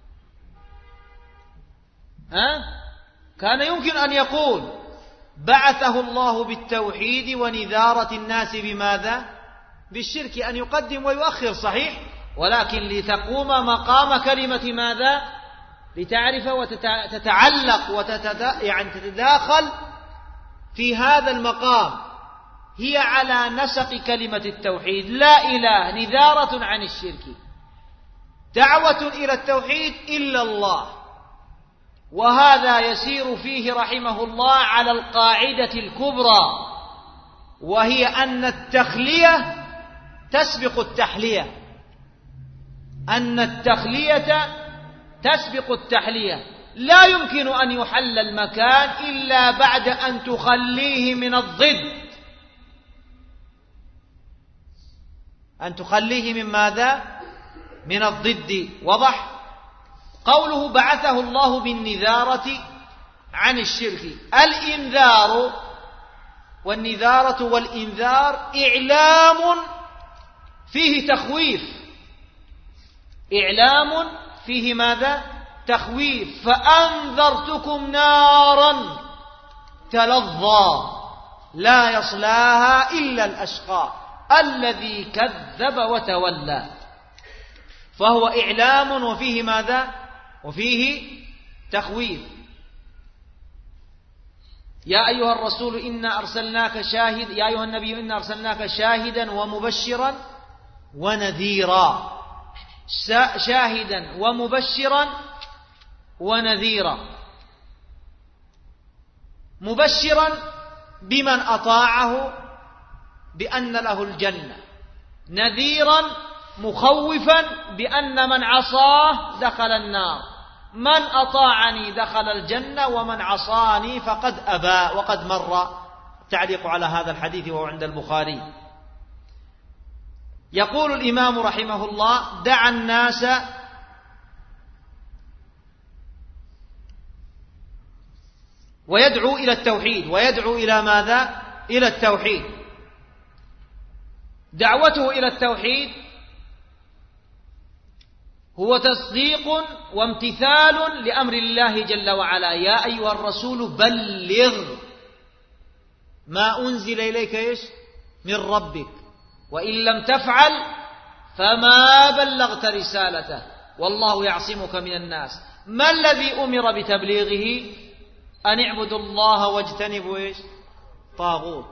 ها؟ كان يمكن أن يقول بعثه الله بالتوحيد ونذارة الناس بماذا؟ بالشرك، أن يقدم ويؤخر، صحيح، ولكن لتقوم مقام كلمة ماذا؟ لتعرف وتتعلق وتتدا يعني تتداخل في هذا المقام، هي على نسق كلمة التوحيد، لا إله نذارة عن الشرك، دعوة إلى التوحيد إلا الله. وهذا يسير فيه رحمه الله على القاعدة الكبرى، وهي أن التخلية تسبق التحلية، أن التخلية تسبق التحلية. لا يمكن أن يحل المكان إلا بعد أن تخليه من الضد، أن تخليه من ماذا؟ من الضد. وضح؟ قوله بعثه الله بالنذارة عن الشرك، الإنذار والنذارة والإنذار إعلام فيه تخويف، إعلام فيه ماذا؟ تخويف. فأنذرتكم نارا تلظى لا يصلاها إلا الأشقى الذي كذب وتولى. فهو إعلام وفيه ماذا؟ وفيه تخويف. يا أيها الرسول إنا أرسلناك شاهد يا أيها النبي إنا أرسلناك شاهدا ومبشرا ونذيرا، شاهدا ومبشرا ونذيرا. مبشرا بمن أطاعه بأن له الجنة، نذيرا مخوفا بأن من عصاه دخل النار، من أطاعني دخل الجنة ومن عصاني فقد أبى. وقد مر التعليق على هذا الحديث وهو عند البخاري. يقول الإمام رحمه الله: دعا الناس ويدعو إلى التوحيد، ويدعو إلى ماذا؟ إلى التوحيد. دعوته إلى التوحيد هو تصديق وامتثال لأمر الله جل وعلا. يا أيها الرسول بلغ ما أنزل إليك إيش؟ من ربك، وإن لم تفعل فما بلغت رسالته والله يعصمك من الناس. ما الذي أمر بتبليغه؟ أن اعبدوا الله واجتنبوا إيش؟ طاغوت.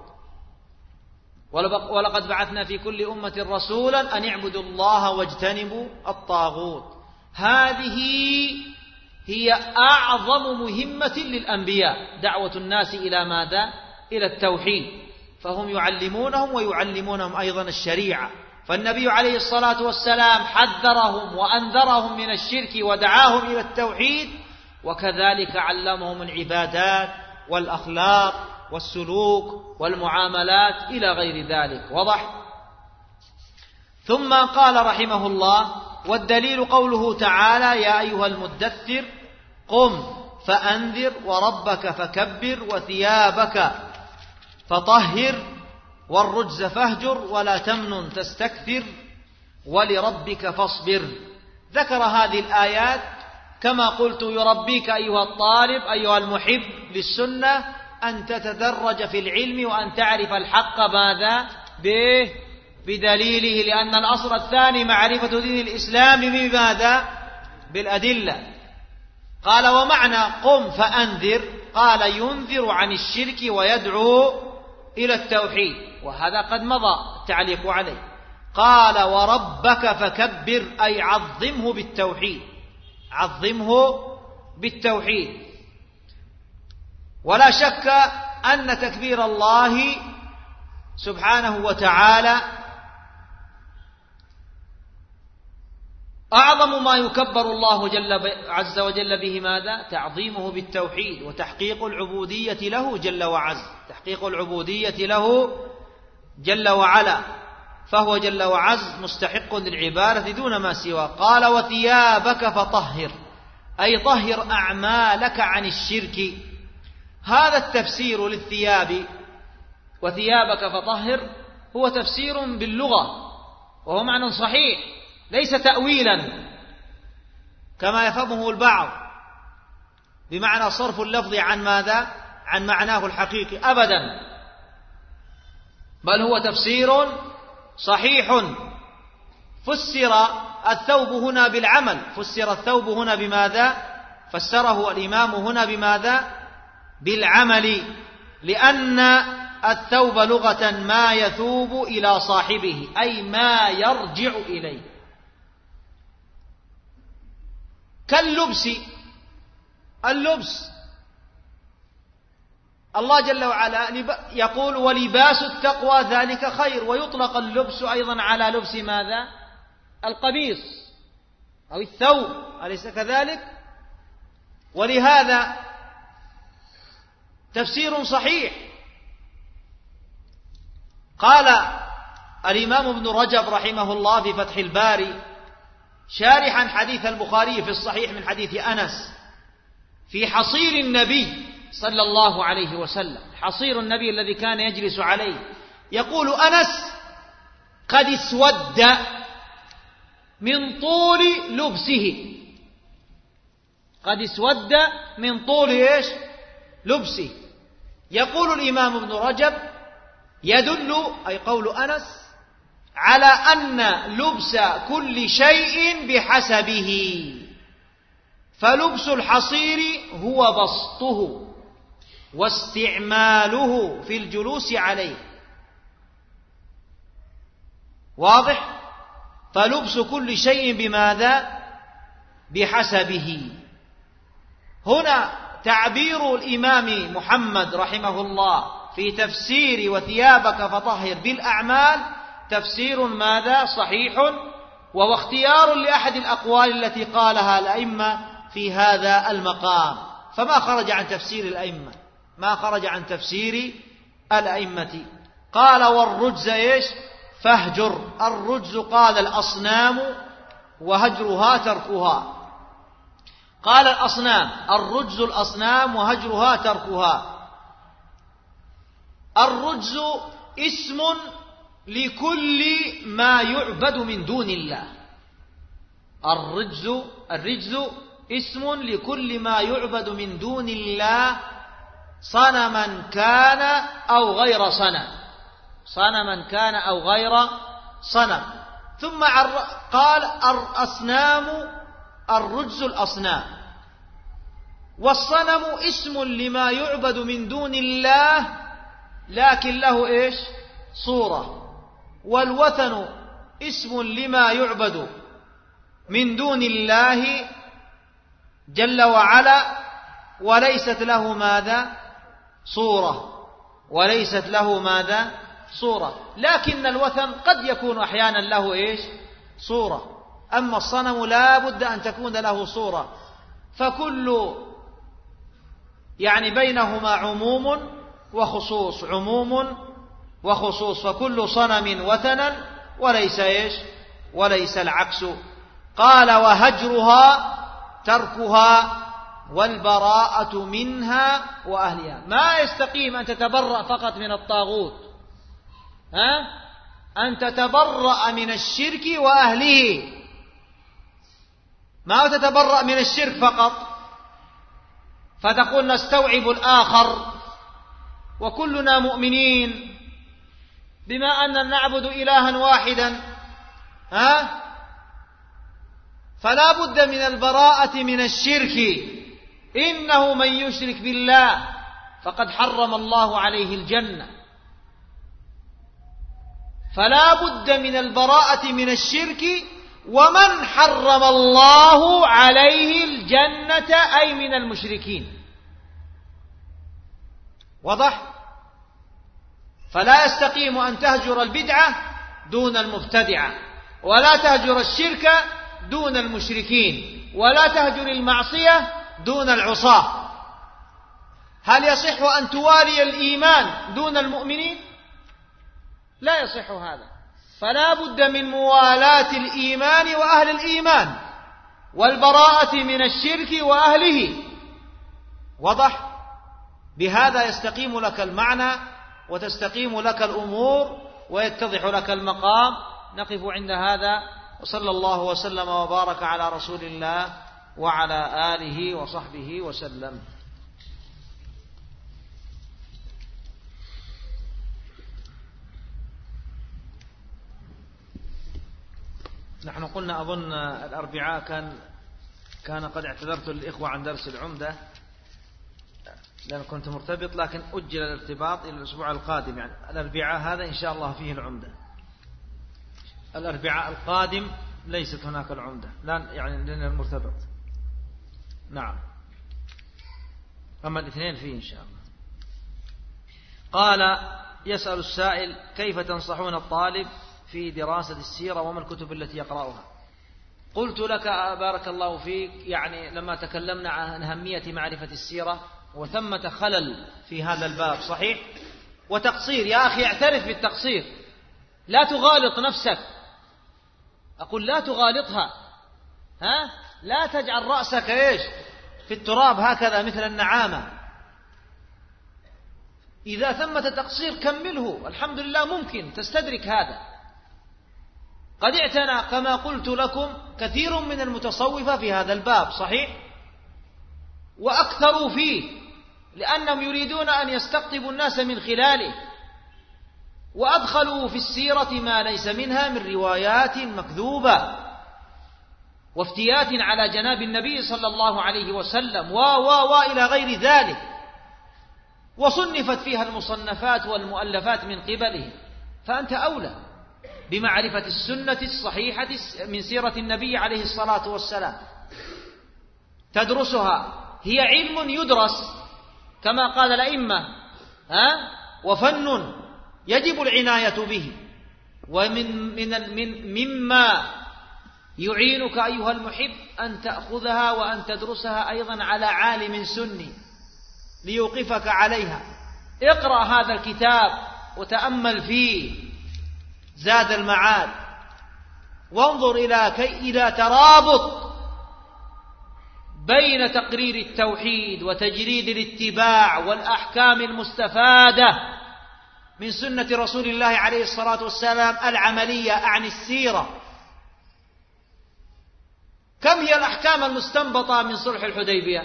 ولقد بعثنا في كل أمة رسولا أن اعبدوا الله واجتنبوا الطاغوت. هذه هي أعظم مهمة للأنبياء، دعوة الناس إلى ماذا؟ إلى التوحيد. فهم يعلمونهم ويعلمونهم أيضا الشريعة. فالنبي عليه الصلاة والسلام حذرهم وأنذرهم من الشرك ودعاهم إلى التوحيد، وكذلك علمهم العبادات والأخلاق والسلوك والمعاملات إلى غير ذلك. وضح؟ ثم قال رحمه الله: والدليل قوله تعالى: يا أيها المدثر قم فأنذر وربك فكبر وثيابك فطهر والرجز فاهجر ولا تمنن تستكثر ولربك فاصبر. ذكر هذه الآيات كما قلت يربيك أيها الطالب أيها المحب للسنة أن تتدرج في العلم وأن تعرف الحق ماذا؟ به بدليله، لأن الأصل الثاني معرفة دين الإسلام بماذا؟ بالأدلة. قال: ومعنى قم فأنذر، قال ينذر عن الشرك ويدعو إلى التوحيد، وهذا قد مضى التعليق عليه. قال: وربك فكبر، أي عظمه بالتوحيد، عظمه بالتوحيد. ولا شك أن تكبير الله سبحانه وتعالى أعظم ما يكبر الله جل عز وجل به ماذا؟ تعظيمه بالتوحيد وتحقيق العبودية له جل وعز، تحقيق العبودية له جل وعلا، فهو جل وعز مستحق للعبادة دون ما سواه. قال: وثيابك فطهر، أي طهر أعمالك عن الشرك. هذا التفسير للثياب وثيابك فطهر هو تفسير باللغة، وهو معنى صحيح ليس تأويلا كما يفهمه البعض بمعنى صرف اللفظ عن ماذا؟ عن معناه الحقيقي، أبدا، بل هو تفسير صحيح. فسر الثوب هنا بالعمل، فسر الثوب هنا بماذا؟ فسره الإمام هنا بماذا؟ بالعمل، لأن الثوب لغة ما يثوب إلى صاحبه، أي ما يرجع إليه، كاللبس. اللبس الله جل وعلا يقول ولباس التقوى ذلك خير، ويطلق اللبس أيضا على لبس ماذا؟ القميص أو الثوب، أليس كذلك؟ ولهذا تفسير صحيح. قال الإمام ابن رجب رحمه الله في فتح الباري شارحا حديث البخاري في الصحيح من حديث أنس في حصير النبي صلى الله عليه وسلم، حصير النبي الذي كان يجلس عليه، يقول أنس قد اسود من طول لبسه، قد اسود من طول إيش؟ لبسه. يقول الإمام ابن رجب يدل، أي قول أنس، على أن لبس كل شيء بحسبه، فلبس الحصير هو بسطه واستعماله في الجلوس عليه، واضح؟ فلبس كل شيء بماذا؟ بحسبه. هنا تعبير الإمام محمد رحمه الله في تفسير وثيابك فطهر بالأعمال تفسير ماذا؟ صحيح، وهو اختيار لأحد الأقوال التي قالها الأئمة في هذا المقام، فما خرج عن تفسير الأئمة، ما خرج عن تفسير الأئمة. قال والرجز إيش؟ فاهجر. الرجز قال الأصنام وهجرها تركها، قال الأصنام، الرجز الأصنام وهجرها تركها. الرجز اسم لكل ما يعبد من دون الله، الرجز الرجز اسم لكل ما يعبد من دون الله، صنما كان أو غير صنم، صنما كان أو غير صنم. ثم قال الأصنام، الرجز الأصنام، والصنم اسم لما يعبد من دون الله لكن له إيش؟ صورة. والوثن اسم لما يعبد من دون الله جل وعلا وليست له ماذا؟ صورة، وليست له ماذا؟ صورة. لكن الوثن قد يكون أحيانا له إيش؟ صورة. أما الصنم لا بد أن تكون له صورة، فكل يعني بينهما عموم وخصوص، عموم وخصوص، فكل صنم وثنا وليس إيش؟ وليس العكس. قال وهجرها تركها والبراءة منها وأهلها. ما يستقيم أن تتبرأ فقط من الطاغوت، ها؟ أن تتبرأ من الشرك وأهله، ما تتبرأ من الشرك فقط فتقول نستوعب الآخر وكلنا مؤمنين بما أن نعبد إلها واحدا، ها؟ فلا بد من البراءة من الشرك، إنه من يشرك بالله فقد حرم الله عليه الجنة. فلا بد من البراءة من الشرك، ومن حرم الله عليه الجنة أي من المشركين، وضح؟ فلا يستقيم أن تهجر البدعة دون المبتدعة، ولا تهجر الشرك دون المشركين، ولا تهجر المعصية دون العصاة. هل يصح أن توالي الإيمان دون المؤمنين؟ لا يصح هذا. فلا بد من موالاة الإيمان وأهل الإيمان، والبراءة من الشرك وأهله، وضح؟ بهذا يستقيم لك المعنى وتستقيم لك الأمور ويتضح لك المقام نقف عند هذا، وصلى الله وسلم وبارك على رسول الله وعلى آله وصحبه وسلم. نحن قلنا أظن الأربعاء كان كان قد اعتذرت للإخوة عن درس العمدة لأن كنت مرتبط، لكن أجل الارتباط إلى الأسبوع القادم. يعني الأربعاء هذا إن شاء الله فيه العمدة. الأربعاء القادم ليست هناك العمدة، لا يعني لأن المرتبط. نعم، أما الاثنين فيه إن شاء الله. قال: يسأل السائل: كيف تنصحون الطالب في دراسة السيرة وما الكتب التي يقرأها؟ قلت لك بارك الله فيك، يعني لما تكلمنا عن أهمية معرفة السيرة وثمة خلل في هذا الباب صحيح، وتقصير. يا أخي اعترف بالتقصير، لا تغالط نفسك. أقول لا تغالطها، ها؟ لا تجعل رأسك إيش في التراب هكذا مثل النعامة. إذا ثمة تقصير كمله، الحمد لله ممكن تستدرك هذا. قد اعتنى كما قلت لكم كثير من المتصوفة في هذا الباب صحيح، وأكثروا فيه لأنهم يريدون أن يستقطبوا الناس من خلاله، وأدخلوا في السيرة ما ليس منها من روايات مكذوبة وافتيات على جناب النبي صلى الله عليه وسلم و و و إلى غير ذلك، وصنفت فيها المصنفات والمؤلفات من قبله. فأنت أولى بمعرفة السنة الصحيحة من سيرة النبي عليه الصلاة والسلام، تدرسها. هي علم يدرس كما قال الأئمة، ها؟ وفن يجب العناية به. ومن من من مما يعينك أيها المحب أن تأخذها وأن تدرسها أيضا على عالم سني ليوقفك عليها. اقرأ هذا الكتاب وتأمل فيه زاد المعاد، وانظر إلى كي إلى ترابط بين تقرير التوحيد وتجريد الاتباع والأحكام المستفادة من سنة رسول الله عليه الصلاة والسلام العملية عن السيرة. كم هي الأحكام المستنبطة من صلح الحديبية؟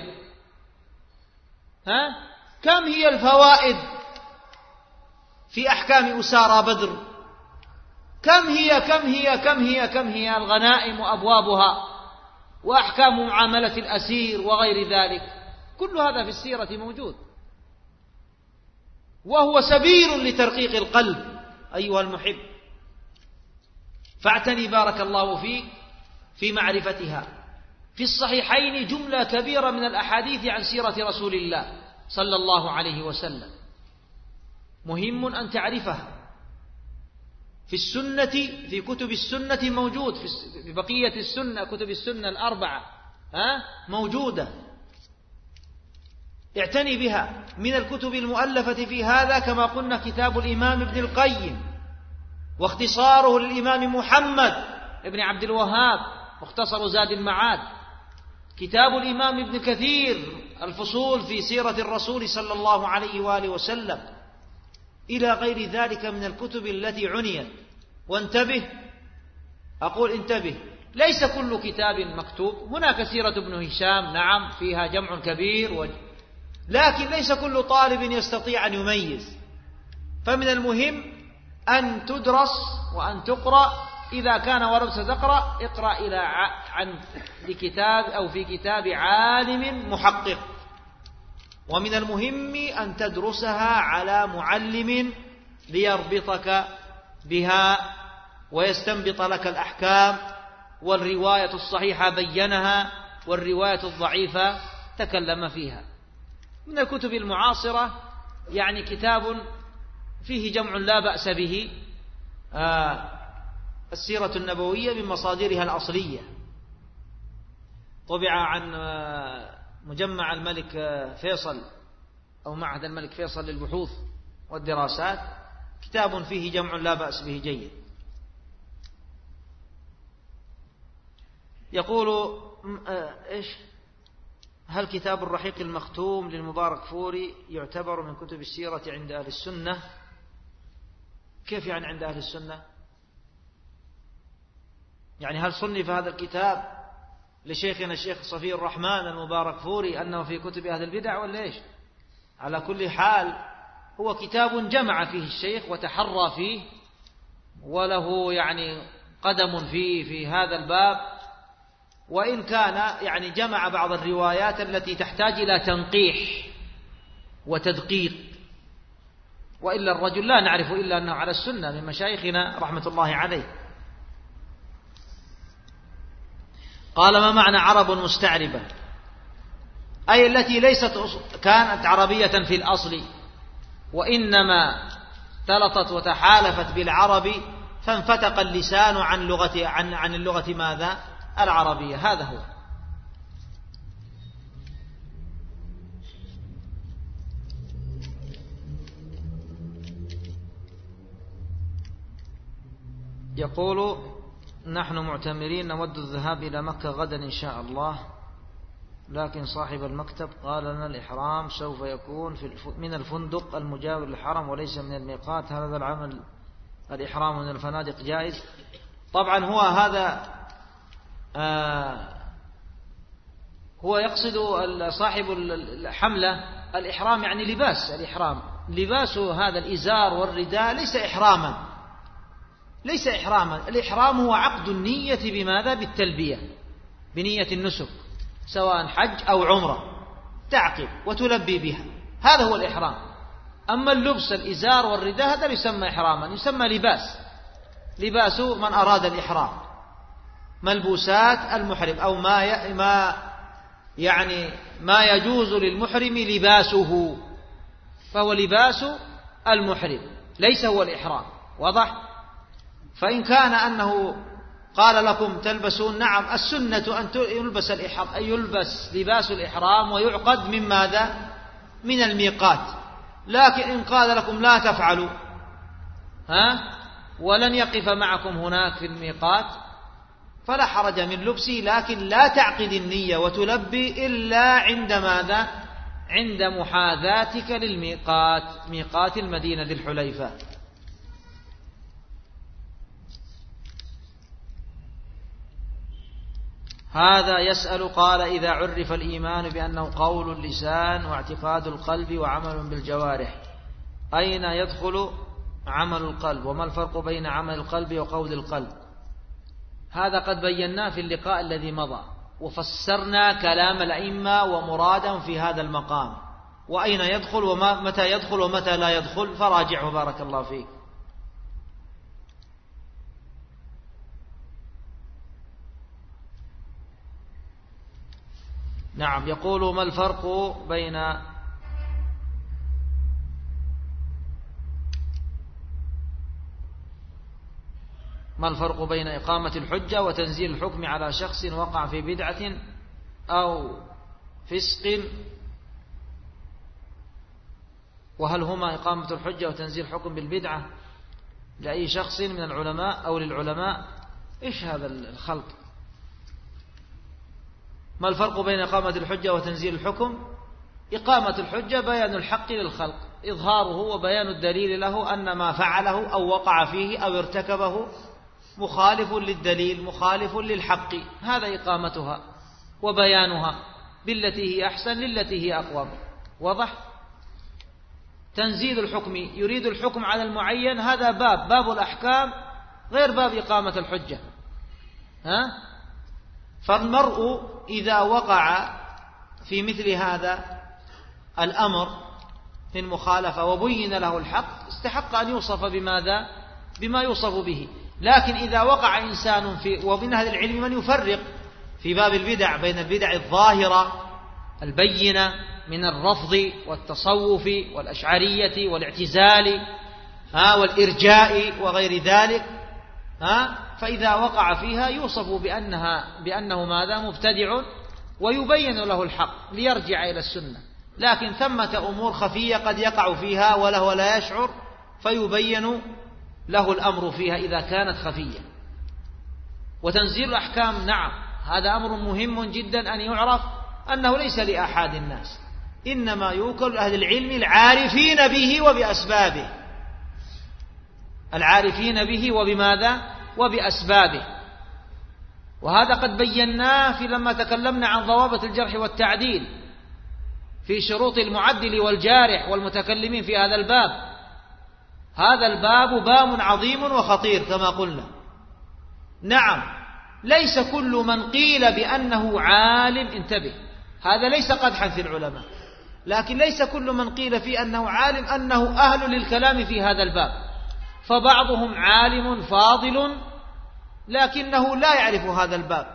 ها؟ كم هي الفوائد في أحكام أسارى بدر؟ كم هي كم هي كم هي كم هي الغنائم وأبوابها وأحكام معاملة الأسير وغير ذلك؟ كل هذا في السيرة موجود، وهو سبيل لترقيق القلب أيها المحب. فاعتني بارك الله فيك في معرفتها. في الصحيحين جملة كبيرة من الأحاديث عن سيرة رسول الله صلى الله عليه وسلم، مهم أن تعرفها. في السنة، في كتب السنة موجود، في بقية السنة كتب السنة الأربعة ها موجودة، اعتني بها. من الكتب المؤلفة في هذا كما قلنا كتاب الإمام ابن القيم، واختصاره للإمام محمد ابن عبد الوهاب مختصر زاد المعاد. كتاب الإمام ابن كثير الفصول في سيرة الرسول صلى الله عليه وآله وسلم، إلى غير ذلك من الكتب التي عنيت. وانتبه، أقول انتبه، ليس كل كتاب مكتوب. هناك سيرة ابن هشام نعم فيها جمع كبير و... لكن ليس كل طالب يستطيع أن يميز. فمن المهم أن تدرس وأن تقرأ. إذا كان ولو ستقرأ اقرأ إلى عن لكتاب أو في كتاب عالم محقق. ومن المهم أن تدرسها على معلم ليربطك بها ويستنبط لك الأحكام، والرواية الصحيحة بينها والرواية الضعيفة تكلم فيها. من الكتب المعاصرة يعني كتاب فيه جمع لا بأس به، آه السيرة النبوية من مصادرها الأصلية، طبع عن مجمع الملك فيصل أو معهد الملك فيصل للبحوث والدراسات. كتاب فيه جمع لا بأس به جيد. يقول إيش هل كتاب الرحيق المختوم للمبارك فوري يعتبر من كتب السيرة عند أهل السنة؟ كيف يعني عند أهل السنة؟ يعني هل صنف هذا الكتاب لشيخنا الشيخ صفي الرحمن المبارك فوري أنه في كتب أهل البدع ولا إيش؟ على كل حال هو كتاب جمع فيه الشيخ وتحرى فيه، وله يعني قدم فيه في هذا الباب، وإن كان يعني جمع بعض الروايات التي تحتاج إلى تنقيح وتدقيق، وإلا الرجل لا نعرف إلا أنه على السنة من مشايخنا رحمة الله عليه. قال: ما معنى عرب مستعربة؟ أي التي ليست كانت عربية في الأصل، وإنما اختلطت وتحالفت بالعرب فانفتق اللسان عن لغة عن عن اللغة ماذا؟ العربية. هذا هو. يقول: نحن معتمرين نود الذهاب إلى مكة غدا إن شاء الله، لكن صاحب المكتب قال لنا الإحرام سوف يكون في من الفندق المجاور للحرم وليس من الميقات. هذا العمل الإحرام من الفنادق جائز؟ طبعا هو هذا آه هو يقصد صاحب الحملة الإحرام يعني لباس الإحرام، لباس هذا الإزار والرداء ليس إحراما، ليس إحراما. الإحرام هو عقد النية بماذا؟ بالتلبية، بنية النسك، سواء حج أو عمرة، تعقد وتلبي بها، هذا هو الإحرام. أما اللبس الإزار والرداء هذا يسمى إحراما، يسمى لباس، لباس من أراد الإحرام، ملبوسات المحرم، أو ما ما يعني ما يجوز للمحرم لباسه، فهو لباس المحرم ليس هو الإحرام. واضح؟ فإن كان أنه قال لكم تلبسون، نعم السنة أن يلبس الإحرام، أن يلبس لباس الإحرام ويعقد من ماذا؟ من الميقات. لكن إن قال لكم لا تفعلوا ها ولن يقف معكم هناك في الميقات فلا حرج من لبسه، لكن لا تعقد النية وتلبي إلا عند ماذا؟ عند محاذاتك للميقات، ميقات المدينة ذي الحليفة. هذا يسأل قال: إذا عرف الإيمان بأنه قول اللسان واعتقاد القلب وعمل بالجوارح، أين يدخل عمل القلب؟ وما الفرق بين عمل القلب وقول القلب؟ هذا قد بيناه في اللقاء الذي مضى، وفسرنا كلام الأئمة ومرادهم في هذا المقام، وأين يدخل ومتى يدخل ومتى لا يدخل، فراجعه بارك الله فيك. نعم. يقول: ما الفرق بين ما الفرق بين إقامة الحجة وتنزيل الحكم على شخص وقع في بدعة أو فسق، وهل هما إقامة الحجة وتنزيل الحكم بالبدعة لأي شخص من العلماء أو للعلماء؟ إيش هذا الخلط؟ ما الفرق بين إقامة الحجة وتنزيل الحكم؟ إقامة الحجة بيان الحق للخلق، إظهاره وبيان الدليل له أن ما فعله أو وقع فيه أو ارتكبه مخالف للدليل، مخالف للحق، هذا إقامتها وبيانها بالتي هي أحسن للتي هي أقوم. واضح؟ تنزيل الحكم يريد الحكم على المعين، هذا باب باب الأحكام غير باب إقامة الحجة. ها؟ فالمرء إذا وقع في مثل هذا الأمر من مخالفة وبين له الحق استحق أن يوصف بماذا؟ بما يوصف به. لكن إذا وقع إنسان في، ومن أهل العلم من يفرق في باب البدع بين البدع الظاهرة البينة من الرفض والتصوف والأشعرية والاعتزال ها والإرجاء وغير ذلك، ها فإذا وقع فيها يوصف بأنها بأنه ماذا؟ مبتدع، ويبين له الحق ليرجع إلى السنة. لكن ثمة أمور خفية قد يقع فيها وله ولا يشعر، فيبين له الأمر فيها إذا كانت خفية. وتنزيل الأحكام نعم هذا أمر مهم جدا أن يعرف أنه ليس لأحد الناس، إنما يوكل أهل العلم العارفين به وبأسبابه، العارفين به وبماذا؟ وبأسبابه. وهذا قد بيناه في لما تكلمنا عن ضوابط الجرح والتعديل في شروط المعدل والجارح والمتكلمين في هذا الباب. هذا الباب باب عظيم وخطير كما قلنا. نعم، ليس كل من قيل بأنه عالم، انتبه، هذا ليس قدحا في العلماء، لكن ليس كل من قيل فيه أنه عالم أنه أهل للكلام في هذا الباب، فبعضهم عالم فاضل لكنه لا يعرف هذا الباب،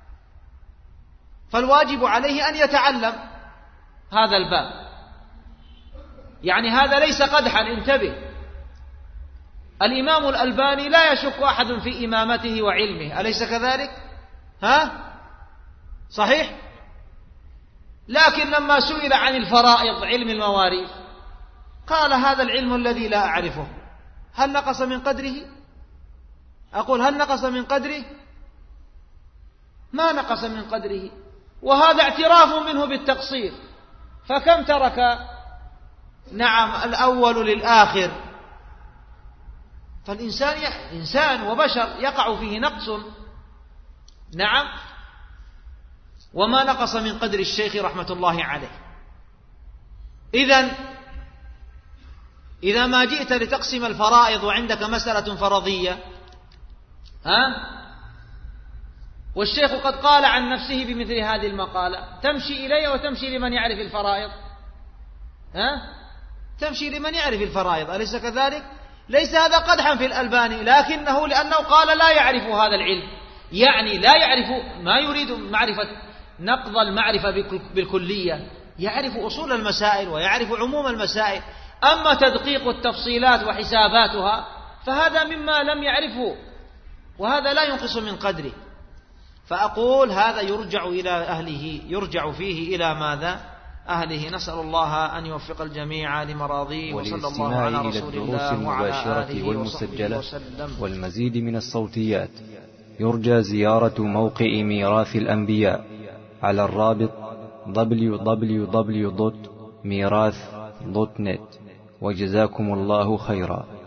فالواجب عليه أن يتعلم هذا الباب. يعني هذا ليس قدحا، انتبه. الإمام الألباني لا يشك أحد في إمامته وعلمه، أليس كذلك؟ ها؟ صحيح؟ لكن لما سئل عن الفرائض، علم المواريث، قال هذا العلم الذي لا أعرفه، هل نقص من قدره؟ أقول هل نقص من قدره؟ ما نقص من قدره، وهذا اعتراف منه بالتقصير، فكم ترك؟ نعم، الأول للآخر. فالإنسان إنسان وبشر يقع فيه نقص، نعم، وما نقص من قدر الشيخ رحمة الله عليه. إذن إذا ما جئت لتقسم الفرائض وعندك مسألة فرضية، ها، والشيخ قد قال عن نفسه بمثل هذه المقالة، تمشي إليه وتمشي لمن يعرف الفرائض، ها، تمشي لمن يعرف الفرائض، أليس كذلك؟ ليس هذا قدحا في الألباني، لكنه لأنه قال لا يعرف هذا العلم، يعني لا يعرف، ما يريد معرفة نقض المعرفة بالكلية، يعرف أصول المسائل ويعرف عموم المسائل. أما تدقيق التفصيلات وحساباتها فهذا مما لم يعرفه، وهذا لا ينقص من قدره. فأقول هذا يرجع إلى أهله، يرجع فيه إلى ماذا؟ أهله. نسأل الله أن يوفق الجميع لمراضيه، وصلى الله على رسول الله وعلى آله والمسجلة والمزيد من الصوتيات. يرجى زيارة موقع ميراث الأنبياء على الرابط دبليو دبليو دبليو دوت ميراث دوت نت. وجزاكم الله خيرا.